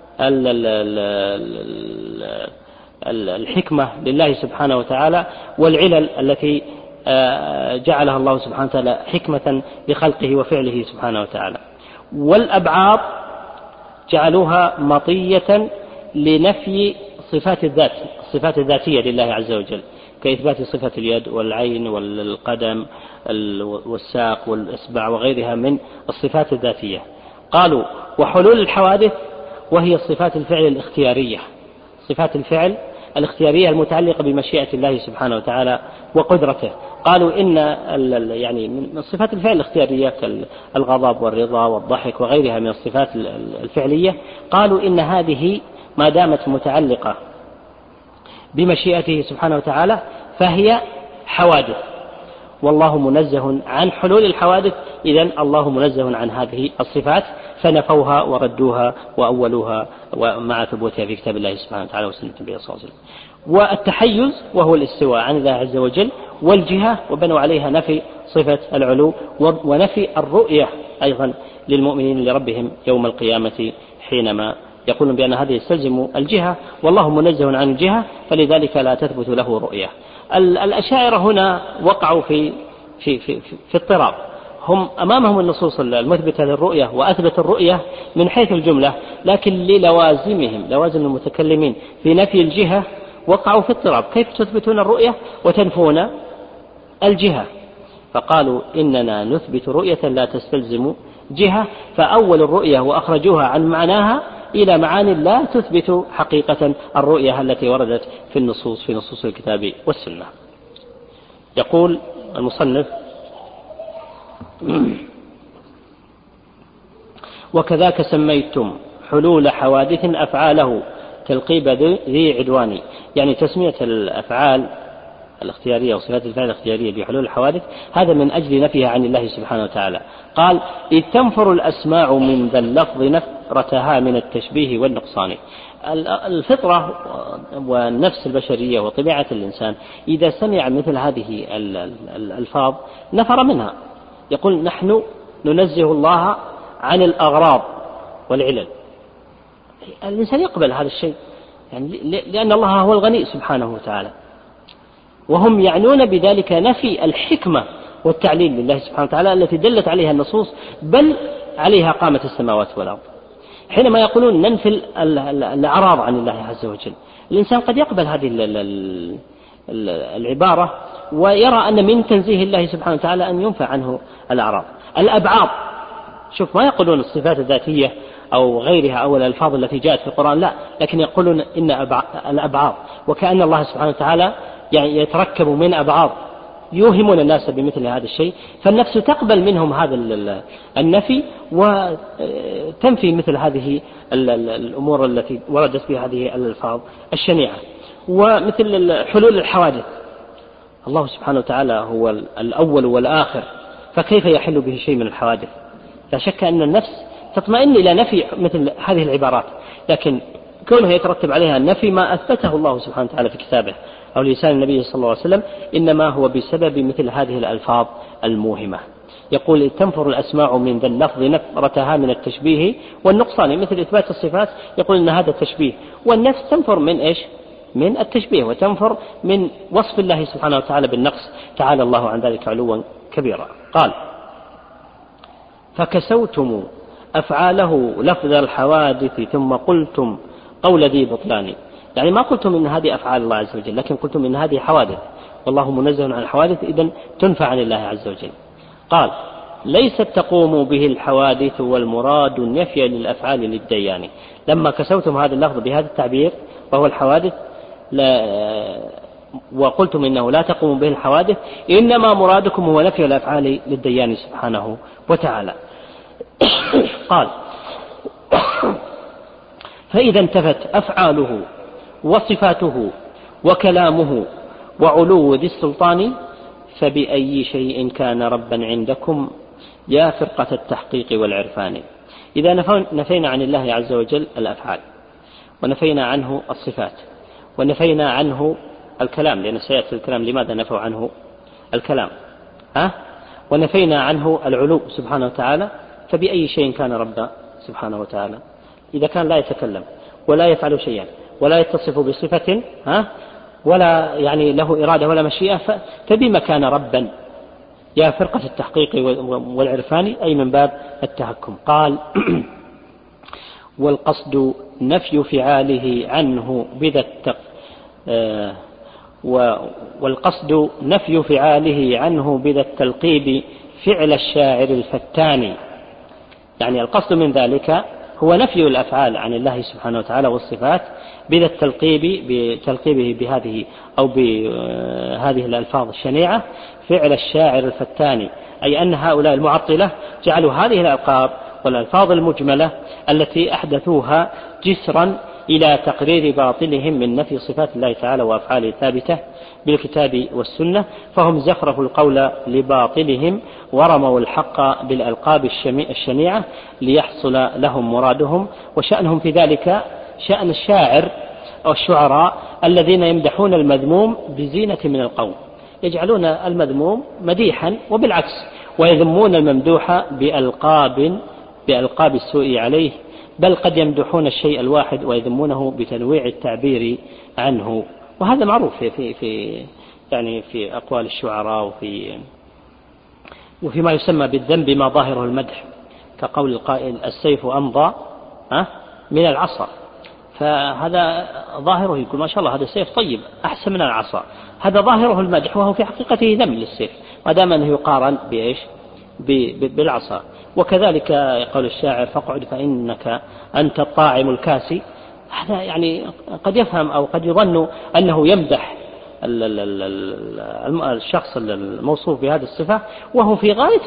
[SPEAKER 2] الحكمة لله سبحانه وتعالى، والعلل التي جعلها الله سبحانه وتعالى حكمة لخلقه وفعله سبحانه وتعالى. والأبعاض جعلوها مطية لنفي صفات الذات، الصفات الذاتية لله عز وجل، كإثبات صفة اليد والعين والقدم والساق والإصبع وغيرها من الصفات الذاتية. قالوا: وحلول الحوادث وهي صفات الفعل الاختيارية، صفات الفعل الاختيارية المتعلقة بمشيئة الله سبحانه وتعالى وقدرته. قالوا إن يعني من صفات الفعل الاختيارية كالغضب والرضا والضحك وغيرها من الصفات الفعلية، قالوا إن هذه ما دامت متعلقة بمشيئته سبحانه وتعالى فهي حوادث، والله منزه عن حلول الحوادث، إذن الله منزه عن هذه الصفات، فنفوها وردوها وأولوها ومع ثبوتها في كتاب الله سبحانه وتعالى وسنة النبي صلى الله عليه وسلم. والتحيز وهو الاستواء عن الله عز وجل، والجهة وبنوا عليها نفي صفة العلو، ونفي الرؤية أيضا للمؤمنين لربهم يوم القيامة حينما يقولون بأن هذه يستلزم الجهة، والله منزه عن الجهة فلذلك لا تثبت له رؤية. الأشاعرة هنا وقعوا في اضطراب، هم أمامهم النصوص المثبتة للرؤية وأثبت الرؤية من حيث الجملة، لكن للوازمهم لوازم المتكلمين في نفي الجهة وقعوا في اضطراب، كيف تثبتون الرؤية وتنفون الجهة؟ فقالوا إننا نثبت رؤية لا تستلزم جهة، فأول الرؤية وأخرجوها عن معناها إلى معاني لا تثبت حقيقة الرؤية التي وردت في نصوص الكتاب والسنة. يقول المصنف: وكذاك سميتم حلول حوادث أفعاله تلقيب ذي عدوان، يعني تسمية الأفعال الاختيارية وصفات الفعل الاختيارية بحلول الحوادث هذا من أجل نفيها عن الله سبحانه وتعالى. قال: إذ تنفر الأسماع من ذا اللفظ نفرتها من التشبيه والنقصان. الفطرة والنفس البشرية وطبيعة الإنسان إذا سمع مثل هذه الألفاظ نفر منها، يقول: نحن ننزه الله عن الأغراض والعلل. الإنسان يقبل هذا الشيء يعني لأن الله هو الغني سبحانه وتعالى، وهم يعنون بذلك نفي الحكمة والتعليل لله سبحانه وتعالى التي دلت عليها النصوص، بل عليها قامت السماوات والأرض. حينما يقولون ننفي الأعراض عن الله عز وجل، الإنسان قد يقبل هذه العبارة ويرى أن من تنزيه الله سبحانه وتعالى أن ينفى عنه الأعراض. الأبعاض، شوف، ما يقولون الصفات الذاتية أو غيرها أو الألفاظ التي جاءت في القرآن، لا، لكن يقولون إن الأبعاض، وكأن الله سبحانه وتعالى يعني يتركب من أبعاض، يوهمون الناس بمثل هذا الشيء، فالنفس تقبل منهم هذا النفي وتنفي مثل هذه الأمور التي وردت بها هذه الألفاظ الشنيعة. ومثل حلول الحوادث، الله سبحانه وتعالى هو الأول والآخر، فكيف يحل به شيء من الحوادث؟ لا شك أن النفس تطمئن إلى نفي مثل هذه العبارات، لكن كونه يترتب عليها النفي ما أثبته الله سبحانه وتعالى في كتابه أو لسان النبي صلى الله عليه وسلم إنما هو بسبب مثل هذه الألفاظ الموهمة. يقول: تنفر الأسماع من ذا اللفظ نفرتها من التشبيه والنقصان، مثل إثبات الصفات يقول إن هذا التشبيه، والنفس تنفر من إيش؟ من التشبيه، وتنفر من وصف الله سبحانه وتعالى بالنقص، تعالى الله عن ذلك علوا كبيرا. قال: فكسوتم أفعاله لفظ الحوادث ثم قلتم قول ذي بطلان، يعني ما قلتم إن هذه أفعال الله عز وجل، لكن قلتم إن هذه حوادث، والله منزه عن الحوادث، إذن تنفى عن الله عز وجل. قال: ليست تقوم به الحوادث والمراد نفي للأفعال للديان. لما كسوتم هذا اللفظ بهذا التعبير وهو الحوادث وقلتم إنه لا تقوم به الحوادث، إنما مرادكم هو نفي الأفعال للديان سبحانه وتعالى. قال: فإذا انتفت أفعاله وصفاته وكلامه وعلو ذي السلطان فبأي شيء كان ربا عندكم يا فرقة التحقيق والعرفان. إذا نفينا عن الله عز وجل الأفعال، ونفينا عنه الصفات، ونفينا عنه الكلام، لأن سيأتي الكلام لماذا نفوا عنه الكلام، ونفينا عنه العلو سبحانه وتعالى، فبأي شيء كان ربا سبحانه وتعالى؟ إذا كان لا يتكلم ولا يفعل شيئا ولا يتصف بصفة ولا يعني له إرادة ولا مشيئة، فبما كان ربا يا فرقة التحقيق والعرفان، أي من باب التهكم. قال: والقصد نفي فعاله عنه بذا والقصد نفي فعاله عنه بذا التلقيب فعل الشاعر الفتان، يعني القصد من ذلك هو نفي الأفعال عن الله سبحانه وتعالى والصفات بتلقيبه بهذه أو بهذه الألفاظ الشنيعة فعل الشاعر الفتاني، أي أن هؤلاء المعطلة جعلوا هذه الألقاب والألفاظ المجملة التي أحدثوها جسرا إلى تقرير باطلهم من نفي صفات الله تعالى وأفعاله الثابتة بالكتاب والسنة، فهم زخرفوا القول لباطلهم ورموا الحق بالألقاب الشنيعة ليحصل لهم مرادهم. وشأنهم في ذلك شأن الشاعر أو الشعراء الذين يمدحون المذموم بزينة من القول، يجعلون المذموم مديحا وبالعكس، ويذمون الممدوح بألقاب السوء عليه، بل قد يمدحون الشيء الواحد ويذمونه بتنويع التعبير عنه. وهذا معروف في أقوال الشعراء وفيما يسمى بالذم بما ظاهره المدح، كقول القائل السيف أمضى من العصا، فهذا ظاهره يقول ما شاء الله هذا السيف طيب أحسن من العصا، هذا ظاهره المدح وهو في حقيقته ذم للسيف ما دام أنه يقارن بالعصا. وكذلك يقول الشاعر فاقعد فإنك أنت الطاعم الكاسي، هذا يعني قد يفهم أو قد يظن أنه يمدح الشخص الموصوف بهذه الصفة وهو في غاية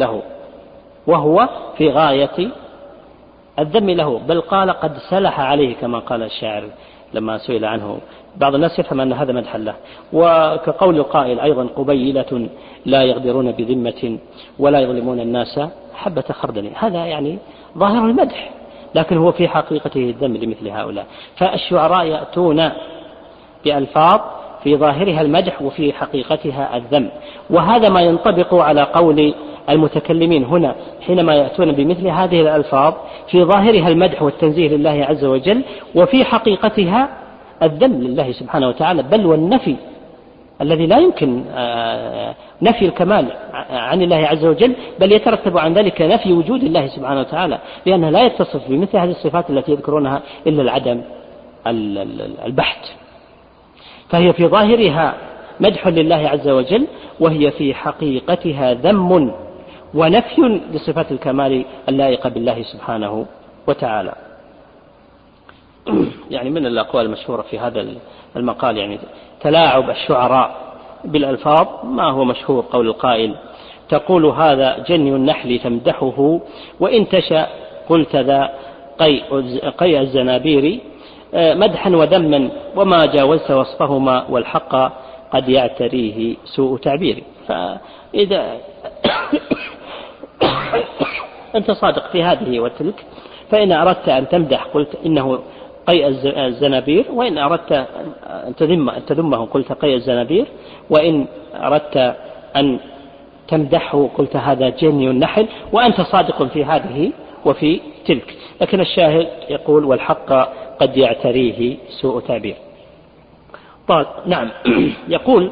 [SPEAKER 2] الذم له، بل قال قد سلح عليه كما قال الشاعر لما سئل عنه. بعض الناس يفهم أن هذا مدح له. وكقول القائل أيضا قبيلة لا يغدرون بذمة ولا يظلمون الناس حبة خردل، هذا يعني ظاهر المدح لكن هو في حقيقته الذم لمثل هؤلاء. فالشعراء يأتون بألفاظ في ظاهرها المدح وفي حقيقتها الذم، وهذا ما ينطبق على قول المتكلمين هنا حينما يأتون بمثل هذه الألفاظ في ظاهرها المدح والتنزيه لله عز وجل وفي حقيقتها الذم لله سبحانه وتعالى، بل والنفي الذي لا يمكن نفي الكمال عن الله عز وجل، بل يترتب عن ذلك نفي وجود الله سبحانه وتعالى، لأنه لا يتصف بمثل هذه الصفات التي يذكرونها إلا العدم البحت. فهي في ظاهرها مدح لله عز وجل وهي في حقيقتها ذم ونفي لصفات الكمال اللائقة بالله سبحانه وتعالى. يعني من الأقوال المشهورة في هذا المقال يعني تلاعب الشعراء بالألفاظ، ما هو مشهور قول القائل تقول هذا جني النحل تمدحه وإن تشأ قلت ذا قيء الزنابير مدحا وذما وما جاوزت وصفهما والحق قد يعتريه سوء تعبير. فإذا أنت صادق في هذه وتلك فإن أردت أن تمدح قلت إنه قيء الزنابير، وإن أردت أن تذمه قلت قيء الزنابير، وإن أردت أن تمدحه قلت هذا جني النحل، وأنت صادق في هذه وفي تلك. لكن الشاهد يقول والحق قد يعتريه سوء تعبير. طيب نعم. يقول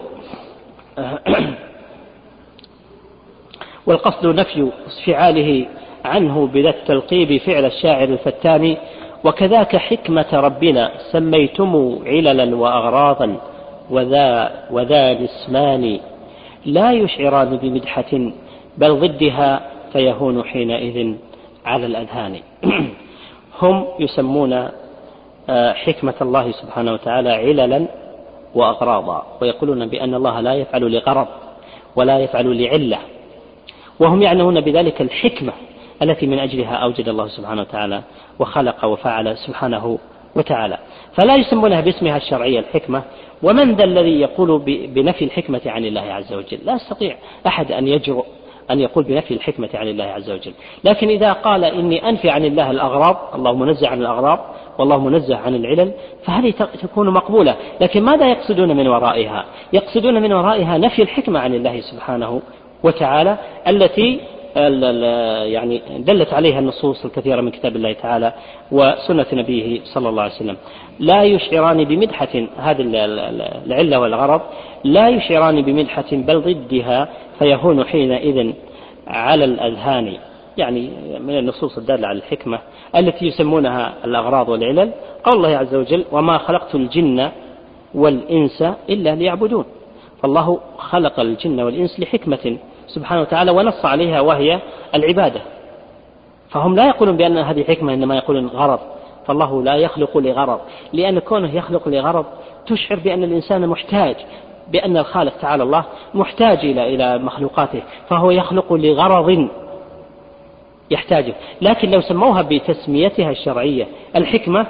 [SPEAKER 2] والقصد نفي فعاله عنه بذا التلقيب فعل الشاعر الفتان، وكذاك حكمة ربنا سميتم عللا وأغراضا وذا الاسمان لا يشعران بمدحة بل ضدها فيهون حينئذ على الأذهان. هم يسمون حكمة الله سبحانه وتعالى عللا وأغراضا، ويقولون بأن الله لا يفعل لغرض ولا يفعل لعلة، وهم يعنون بذلك الحكمة التي من أجلها أوجد الله سبحانه وتعالى وخلق وفعل سبحانه وتعالى، فلا يسمونها باسمها الشرعية الحكمة. ومن ذا الذي يقول بنفي الحكمة عن الله عز وجل؟ لا يستطيع أحد أن يجرؤ أن يقول بنفي الحكمة عن الله عز وجل. لكن إذا قال إني أنفي عن الله الأغراض، الله منزه عن الأغراض والله منزه عن العلل، فهذه تكون مقبولة. لكن ماذا يقصدون من ورائها؟ يقصدون من ورائها نفي الحكمة عن الله سبحانه وتعالى التي يعني دلت عليها النصوص الكثيرة من كتاب الله تعالى وسنة نبيه صلى الله عليه وسلم. لا يشعران بمدحة، هذه العلة والغرض، لا يشعران بمدحة بل ضدها فيهون حينئذ على الأذهان، يعني من النصوص الدالة على الحكمة التي يسمونها الأغراض والعلل قول الله عز وجل وما خلقت الجن والإنس إلا ليعبدون. فالله خلق الجن والإنس لحكمة سبحانه وتعالى ونص عليها وهي العبادة، فهم لا يقولون بأن هذه حكمة، إنما يقولون غرض. فالله لا يخلق لغرض، لأن كونه يخلق لغرض تشعر بأن الإنسان محتاج، بأن الخالق تعالى الله محتاج إلى مخلوقاته، فهو يخلق لغرض يحتاجه. لكن لو سموها بتسميتها الشرعية الحكمة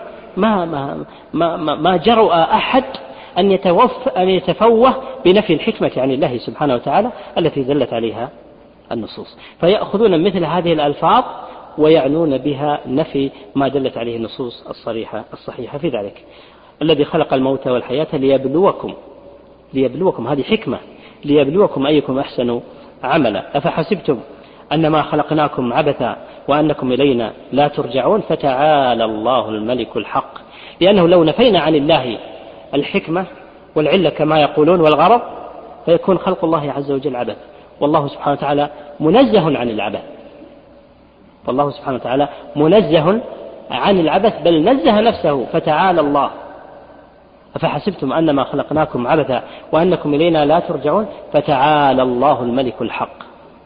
[SPEAKER 2] ما جرؤ أحد أن يتفوه بنفي الحكمة عن الله سبحانه وتعالى التي دلت عليها النصوص، فيأخذون مثل هذه الألفاظ ويعنون بها نفي ما دلت عليه النصوص الصحيحة في ذلك. الذي خلق الموت والحياة ليبلوكم، هذه حكمة، ليبلوكم أيكم أحسن عملا. أفحسبتم أنما خلقناكم عبثا وأنكم إلينا لا ترجعون فتعالى الله الملك الحق. لأنه لو نفينا عن الله الحكمة والعلة كما يقولون والغرض فيكون خلق الله عز وجل عبث، والله سبحانه وتعالى منزه عن العبث، والله سبحانه وتعالى منزه عن العبث، بل نزه نفسه فتعالى الله. أفحسبتم أنما خلقناكم عبثا وأنكم إلينا لا ترجعون فتعالى الله الملك الحق.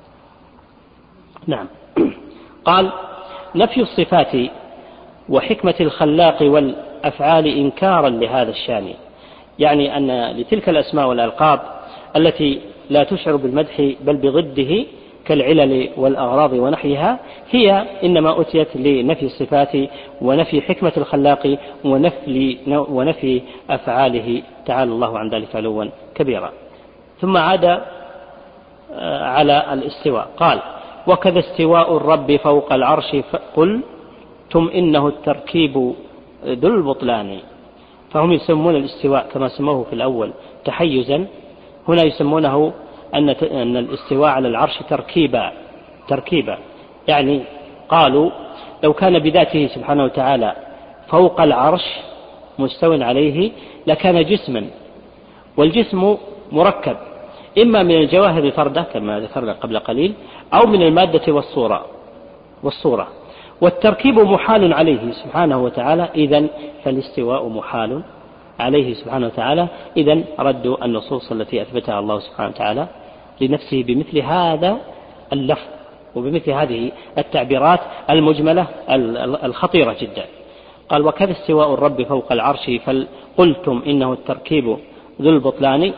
[SPEAKER 2] نعم. قال: نفي الصفات وحكمة الخلاق والأفعال إنكارا لهذا الشان، يعني أن لتلك الأسماء والألقاب التي لا تشعر بالمدح بل بضده كالعلل والأغراض ونحيها هي إنما أتيت لنفي الصفات ونفي حكمة الخلاق ونفي أفعاله تعالى الله عن ذلك علوا كبيرا. ثم عاد على الاستواء، قال: وكذا استواء الرب فوق العرش قلتم إنه التركيب ذو البطلان. فهم يسمون الاستواء كما سموه في الأول تحيزا، هنا يسمونه أن الاستواء على العرش تركيبا، يعني قالوا لو كان بذاته سبحانه وتعالى فوق العرش مستو عليه لكان جسما، والجسم مركب إما من الجواهر الفردة كما ذكرنا قبل قليل أو من المادة والصورة، والتركيب محال عليه سبحانه وتعالى، إذن فالاستواء محال عليه سبحانه وتعالى. إذن ردوا النصوص التي أثبتها الله سبحانه وتعالى لنفسه بمثل هذا اللفظ وبمثل هذه التعبيرات المجملة الخطيرة جدا. قال: وكذا استواء الرب فوق العرش فقلتم إنه التركيب ذو البطلان.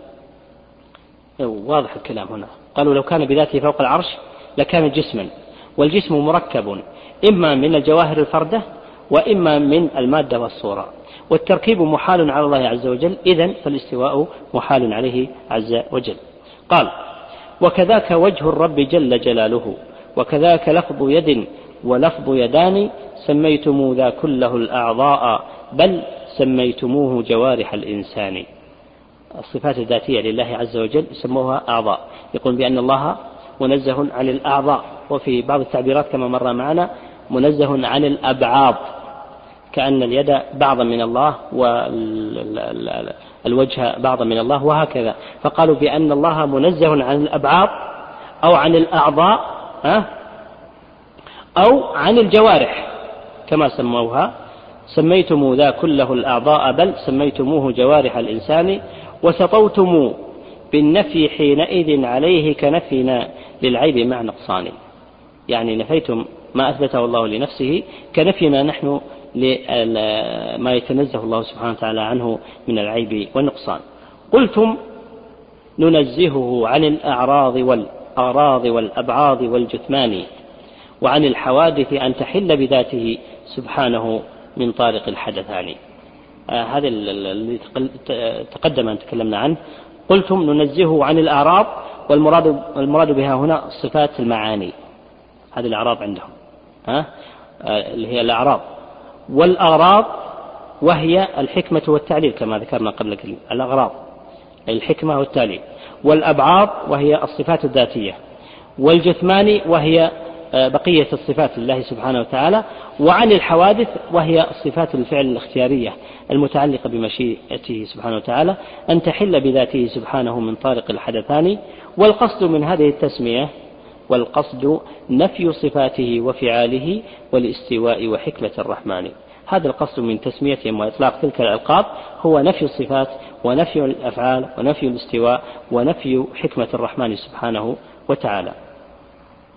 [SPEAKER 2] واضح الكلام هنا، قالوا لو كان بذاته فوق العرش لكان جسما، والجسم مركب إما من الجواهر الفردة وإما من المادة والصورة، والتركيب محال على الله عز وجل، إذن فالاستواء محال عليه عز وجل. قال: وكذاك وجه الرب جل جلاله، وكذاك لفظ يد ولفظ يدان، سميتم ذا كله الأعضاء بل سميتموه جوارح الإنسان. الصفات الذاتية لله عز وجل سموها أعضاء، يقول بأن الله منزه عن الأعضاء، وفي بعض التعبيرات كما مر معنا منزه عن الأبعاض، كأن اليد بعضا من الله والوجه بعضا من الله وهكذا، فقالوا بأن الله منزه عن الأبعاض أو عن الأعضاء أو عن الجوارح كما سموها. سميتم ذا كله الأعضاء بل سميتموه جوارح الإنسان، وسطوتم بالنفي حينئذ عليه كنفينا للعيب مع نقصان، يعني نفيتم ما أثبته الله لنفسه كنفينا نحن لما يتنزه الله سبحانه وتعالى عنه من العيب والنقصان. قلتم ننزهه عن الأعراض والأغراض والأبعاض والجثمان، وعن الحوادث أن تحل بذاته سبحانه من طارق الحدثان. هذا الذي تقدم أن تكلمنا عنه. قلتم ننزهه عن الأعراض، والمراد بها هنا صفات المعاني، هذه الأعراض عندهم اللي هي الأعراض، والأغراض وهي الحكمة والتعليل كما ذكرنا قبل قليل، الأغراض الحكمة والتعليل، والأبعاض وهي الصفات الذاتية، والجثمان وهي بقية الصفات لله سبحانه وتعالى، وعن الحوادث وهي صفات الفعل الاختيارية المتعلقة بمشيئته سبحانه وتعالى أن تحل بذاته سبحانه من طارق الحدثان. والقصد من هذه التسمية والقصد نفي صفاته وفعاله والاستواء وحكمة الرحمن. هذا القصد من تسميتهم وإطلاق تلك الألقاب هو نفي الصفات ونفي الأفعال ونفي الاستواء ونفي حكمة الرحمن سبحانه وتعالى.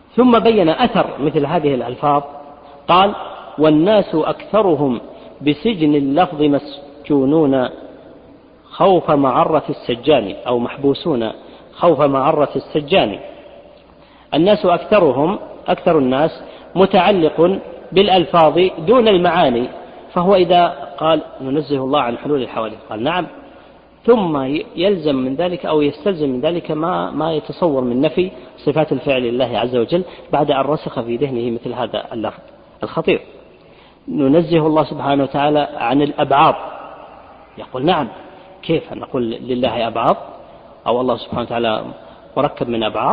[SPEAKER 2] ثم بين أثر مثل هذه الألفاظ قال: والناس أكثرهم بسجن اللفظ مسجونون خوف معرة السجان، أو محبوسون خوف معرة السجان. الناس أكثرهم، أكثر الناس متعلق بالألفاظ دون المعاني، فهو إذا قال ننزه الله عن حلول الحوادث قال نعم، ثم يلزم من ذلك أو يستلزم من ذلك ما يتصور من نفي صفات الفعل لله عز وجل بعد أن رسخ في ذهنه مثل هذا اللفظ الخطير. ننزه الله سبحانه وتعالى عن الأبعاض، يقول نعم، كيف نقول لله أبعاض أو الله سبحانه وتعالى مركب من أبعاض؟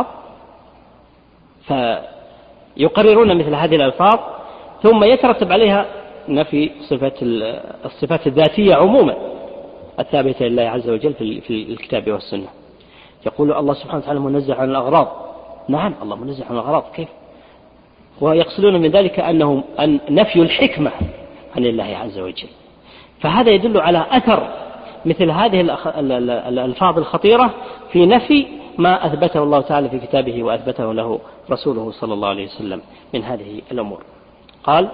[SPEAKER 2] فيقررون مثل هذه الألفاظ ثم يترتب عليها نفي الصفات الذاتية عموما الثابتة لله عز وجل في الكتاب والسنة. يقول الله سبحانه وتعالى منزه عن الأغراض، نعم الله منزه عن الأغراض، كيف؟ ويقصدون من ذلك أن نفي الحكمة عن الله عز وجل. فهذا يدل على أثر مثل هذه الألفاظ الخطيرة في نفي ما أثبته الله تعالى في كتابه وأثبته له رسوله صلى الله عليه وسلم من هذه الأمور. قال: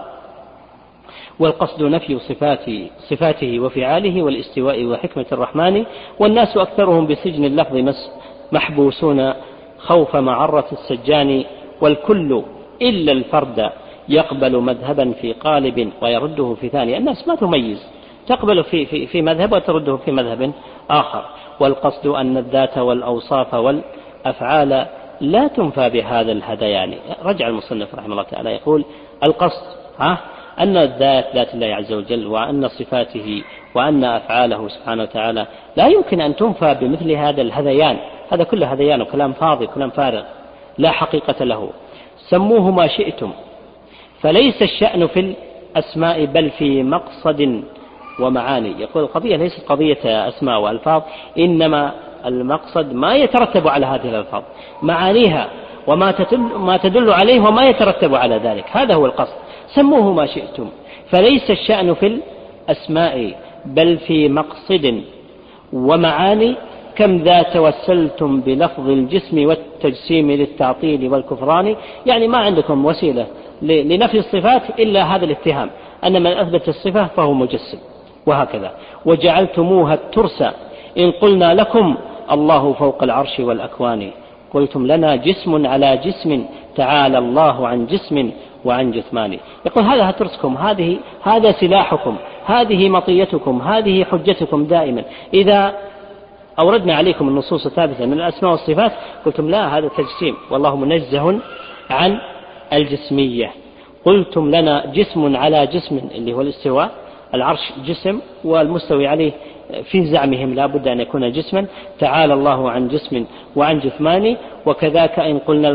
[SPEAKER 2] والقصد نفي صفاته وفعاله والاستواء وحكمة الرحمن، والناس أكثرهم بسجن اللفظ محبوسون خوف معرة السجان، والكل إلا الفرد يقبل مذهبا في قالب ويرده في ثاني. الناس ما تميز، تقبل في مذهب وترده في مذهب آخر. والقصد أن الذات والأوصاف والأفعال لا تنفى بهذا الهذيان. رجع المصنف رحمه الله تعالى يقول: القصد أن الذات ذات الله عز وجل، وأن صفاته، وأن أفعاله سبحانه وتعالى لا يمكن أن تنفى بمثل هذا الهذيان. هذا كله هذيان وكلام فاضي، كلام فارغ لا حقيقة له. سموه ما شئتم، فليس الشأن في الأسماء بل في مقصد ومعاني. يقول القضية ليست قضية أسماء وألفاظ، إنما المقصد ما يترتب على هذه الألفاظ، معانيها وما تدل عليه وما يترتب على ذلك، هذا هو القصد. سموه ما شئتم، فليس الشأن في الأسماء بل في مقصد ومعاني. كم ذا توسلتم بلفظ الجسم والتجسيم للتعطيل والكفران. يعني ما عندكم وسيلة لنفي الصفات إلا هذا الاتهام أن من أثبت الصفة فهو مجسم، وهكذا. وجعلتموها الترس إن قلنا لكم الله فوق العرش والأكوان. قلتم لنا جسم على جسم، تعالى الله عن جسم وعن جثمان. يقول هذا ترسكم، هذا سلاحكم، هذه مطيتكم، هذه حجتكم دائما. إذا أوردنا عليكم النصوص الثابتة من الأسماء والصفات قلتم لا، هذا تجسيم، والله منزه عن الجسمية. قلتم لنا جسم على جسم، اللي هو الاستواء، العرش جسم والمستوي عليه في زعمهم لا بد أن يكون جسما. تعالى الله عن جسم وعن جثمان. وكذاك إن قلنا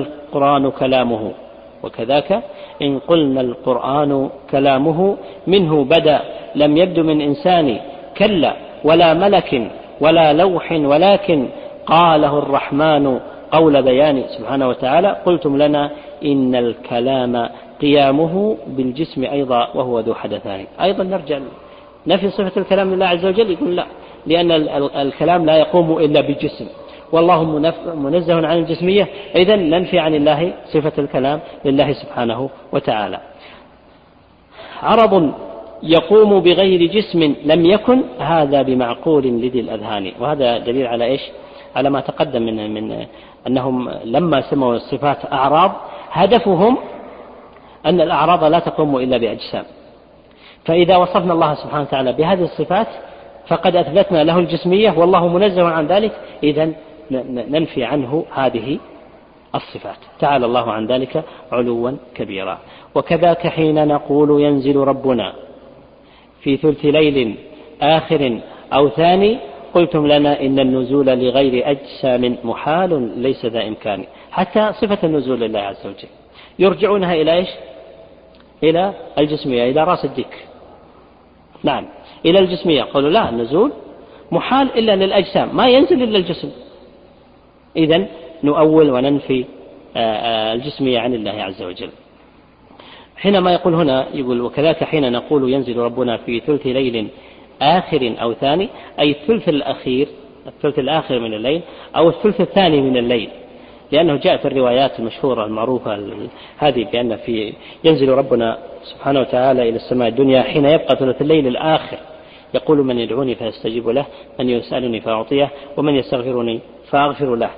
[SPEAKER 2] القرآن كلامه منه بدا، لم يبد من إنسان كلا ولا ملك ولا لوح، ولكن قاله الرحمن قول بيان سبحانه وتعالى. قلتم لنا إن الكلام قيامه بالجسم أيضا وهو ذو حدثان. أيضا نرجع نفي صفة الكلام لله عز وجل، يقول لا، لأن الكلام لا يقوم إلا بجسم، والله منزه عن الجسمية، إذن ننفي عن الله صفة الكلام لله سبحانه وتعالى. عرض يقوم بغير جسم لم يكن، هذا بمعقول لذي الأذهان. وهذا دليل على إيش؟ على ما تقدم من أنهم لما سموا الصفات أعراض هدفهم أن الأعراض لا تقوم إلا بأجسام. فإذا وصفنا الله سبحانه وتعالى بهذه الصفات فقد أثبتنا له الجسمية والله منزه عن ذلك، إذن ننفي عنه هذه الصفات. تعالى الله عن ذلك علوا كبيرا. وكذاك حين نقول ينزل ربنا في ثلث ليل آخر أو ثاني، قلتم لنا إن النزول لغير أجسام محال ليس ذا إمكان. حتى صفة النزول لله عز وجل يرجعونها إلى إيش؟ إلى الجسمية، إلى رأس الديك، نعم إلى الجسمية. قالوا لا، النزول محال إلا للأجسام، ما ينزل إلا الجسم. إذن نؤول وننفي الجسمية عن الله عز وجل. حينما يقول هنا، يقول وكذاك حين نقول ينزل ربنا في ثلث ليل آخر أو ثاني، أي الثلث الأخير، الثلث الآخر من الليل أو الثلث الثاني من الليل. لأنه جاء في الروايات المشهورة المعروفة هذه بأن ينزل ربنا سبحانه وتعالى إلى السماء الدنيا حين يبقى ثلث الليل الآخر، يقول من يدعوني فأستجيب له، من يسألني فأعطيه، ومن يستغفرني فأغفر له.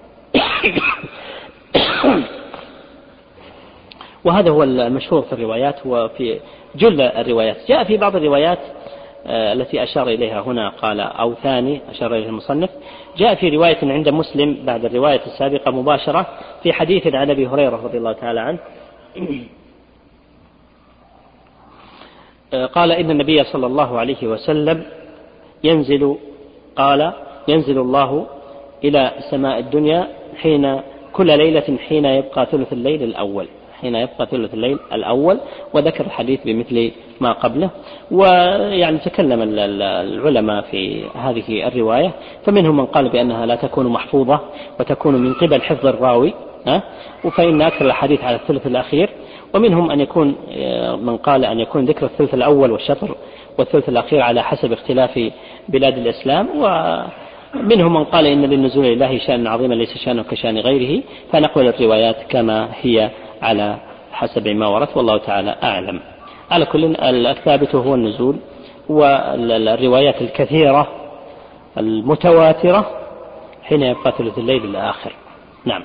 [SPEAKER 2] وهذا هو المشهور في الروايات وفي جل الروايات. جاء في بعض الروايات التي أشار إليها هنا قال أو ثاني أشار إليه المصنف، جاء في رواية عند مسلم بعد الرواية السابقة مباشرة في حديث عن أبي هريرة رضي الله تعالى عنه قال إن النبي صلى الله عليه وسلم ينزل الله إلى سماء الدنيا كل ليلة حين يبقى ثلث الليل الأول، وذكر الحديث بمثل ما قبله. ويعني تكلم العلماء في هذه الرواية، فمنهم من قال بأنها لا تكون محفوظة وتكون من قبل حفظ الراوي، فإن أكثر الحديث على الثلث الأخير، ومنهم من قال أن يكون ذكر الثلث الأول والشطر والثلث الأخير على حسب اختلاف بلاد الإسلام، ومنهم من قال إن للنزول لله شأن عظيما ليس شأنه كشأن غيره، فنقول الروايات كما هي على حسب ما ورد، والله تعالى أعلم. على كل الثابت هو النزول، والروايات الكثيرة المتواترة حين يبقى ثلث الليل الآخر. نعم.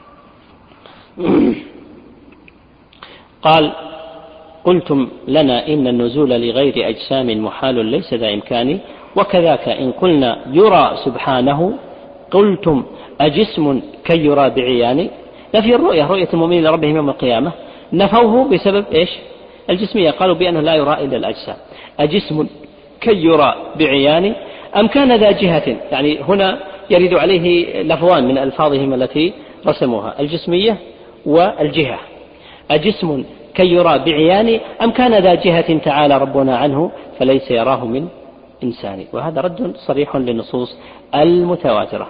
[SPEAKER 2] قال قلتم لنا إن النزول لغير أجسام محال ليس ذا إمكان، وكذاك إن قلنا يرى سبحانه قلتم أجسم كي يرى بعيان. نفي رؤية المؤمنين لربهم يوم القيامة نفوه بسبب إيش؟ الجسمية، قالوا بأنه لا يرى إلا الأجسام. أجسم كي يرى بعيان أم كان ذا جهة، يعني هنا يرد عليه لفظان من ألفاظهم التي رسموها، الجسمية والجهة. أجسم كي يرى بعيان أم كان ذا جهة تعالى ربنا عنه فليس يراه من إنسان. وهذا رد صريح للنصوص المتواترة.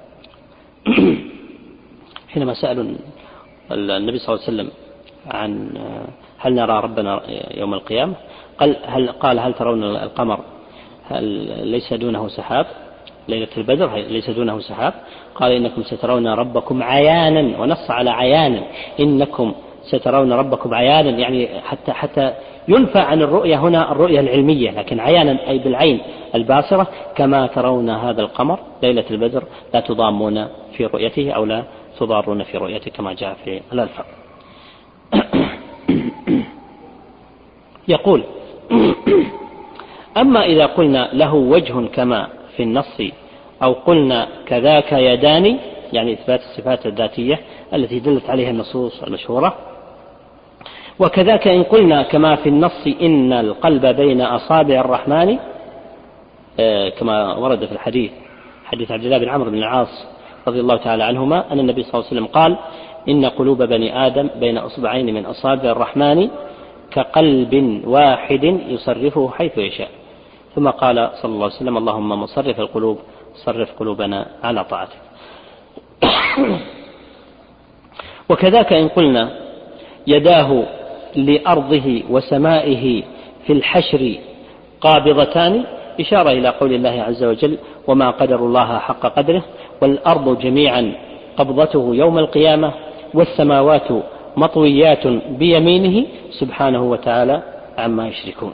[SPEAKER 2] حينما سألوا النبي صلى الله عليه وسلم عن هل نرى ربنا يوم القيامة، قال هل ترون القمر ليس دونه سحاب ليلة البدر ليس دونه سحاب، قال إنكم سترون ربكم عيانا، ونص على عيانا، إنكم سترون ربكم عيانا، يعني حتى ينفى عن الرؤية هنا الرؤية العلمية، لكن عيانا أي بالعين الباصرة، كما ترون هذا القمر ليلة البدر لا تضامون في رؤيته أو لا تضارون في رؤيته كما جاء في الألفاظ. يقول أما إذا قلنا له وجه كما في النص أو قلنا كذاك يدان، يعني إثبات الصفات الذاتية التي دلت عليها النصوص المشهورة، وكذاك إن قلنا كما في النص إن القلب بين أصابع الرحمن، كما ورد في الحديث حديث عبد الله بن عمرو بن العاص رضي الله تعالى عنهما أن النبي صلى الله عليه وسلم قال إن قلوب بني آدم بين أصبعين من أصابع الرحمن كقلب واحد يصرفه حيث يشاء. ثم قال صلى الله عليه وسلم اللهم مصرف القلوب صرف قلوبنا على طاعتك. وكذاك إن قلنا يداه لأرضه وسمائه في الحشر قابضتان، إشارة إلى قول الله عز وجل وما قدر الله حق قدره، والأرض جميعا قبضته يوم القيامة، والسماوات مطويات بيمينه سبحانه وتعالى عما يشركون.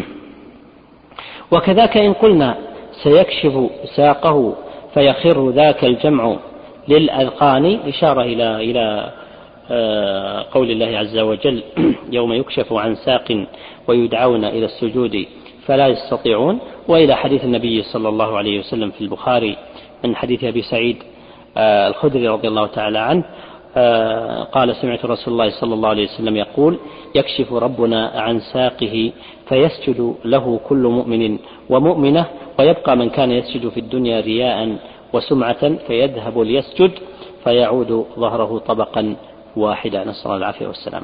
[SPEAKER 2] وكذاك إن قلنا سيكشف ساقه فيخر ذاك الجمع للأذقان، إشارة إلى قول الله عز وجل يوم يكشف عن ساق ويدعون إلى السجود فلا يستطيعون، وإلى حديث النبي صلى الله عليه وسلم في البخاري من حديث أبي سعيد الخدري رضي الله تعالى عنه قال سمعت رسول الله صلى الله عليه وسلم يقول يكشف ربنا عن ساقه فيسجد له كل مؤمن ومؤمنة، ويبقى من كان يسجد في الدنيا رياء وسمعة فيذهب ليسجد فيعود ظهره طبقا واحدا، نسأل الله العافية والسلامة.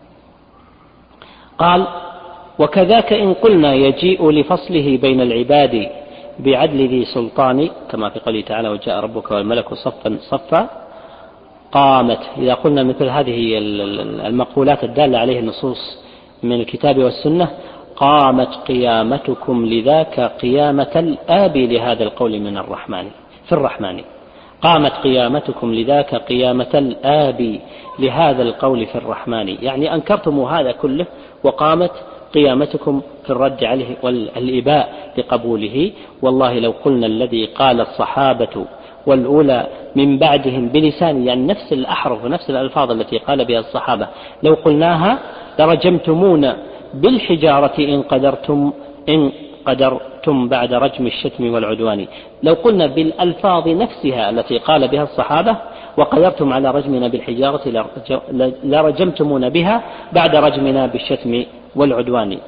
[SPEAKER 2] قال وكذاك إن قلنا يجيء لفصله بين العباد بعدل ذي سلطان، كما في قوله تعالى وجاء ربك والملك صفا صفا، قامت. إذا قلنا مثل هذه المقولات الدالة عليه النصوص من الكتاب والسنة، قامت قيامتكم لذاك قيامة الآبي لهذا القول من الرحمن في الرحمن، قامت قيامتكم لذاك قيامة الآب لهذا القول في الرحمن، يعني أنكرتم هذا كله وقامت قيامتكم في الرد عليه والإباء لقبوله. والله لو قلنا الذي قال الصحابة والأولى من بعدهم بلسان، يعني نفس الأحرف ونفس الألفاظ التي قال بها الصحابة، لو قلناها لرجمتمونا بالحجارة إن قدرتم بعد رجم الشتم والعدوان. لو قلنا بالألفاظ نفسها التي قال بها الصحابة وقدرتم على رجمنا بالحجارة لرجمتمونا بها بعد رجمنا بالشتم والعدوان.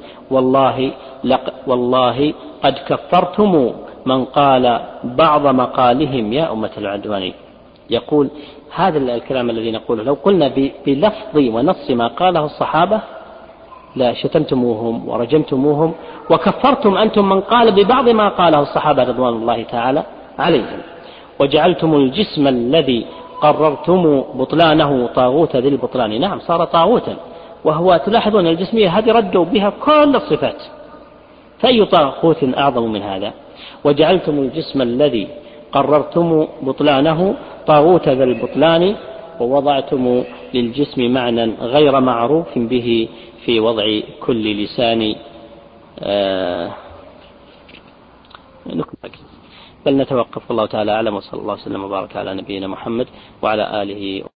[SPEAKER 2] والله قد كفرتم من قال بعض مقالهم يا أمة العدوان. يقول هذا الكلام الذي نقوله لو قلنا بلفظ ونص ما قاله الصحابة لا شتمتموهم ورجمتموهم وكفرتم أنتم من قال ببعض ما قاله الصحابة رضوان الله تعالى عليهم. وجعلتم الجسم الذي قررتم بطلانه طاغوت ذي البطلان. نعم صار طاغوتا، وهو تلاحظون الجسمية هذه ردوا بها كل الصفات، فأي طاغوت أعظم من هذا؟ وجعلتم الجسم الذي قررتم بطلانه طاغوت ذا البطلان ووضعتم للجسم معنى غير معروف به في وضع كل لسان. بل نتوقف. الله تعالى أعلم، وصلى الله وسلم وبارك على نبينا محمد وعلى آله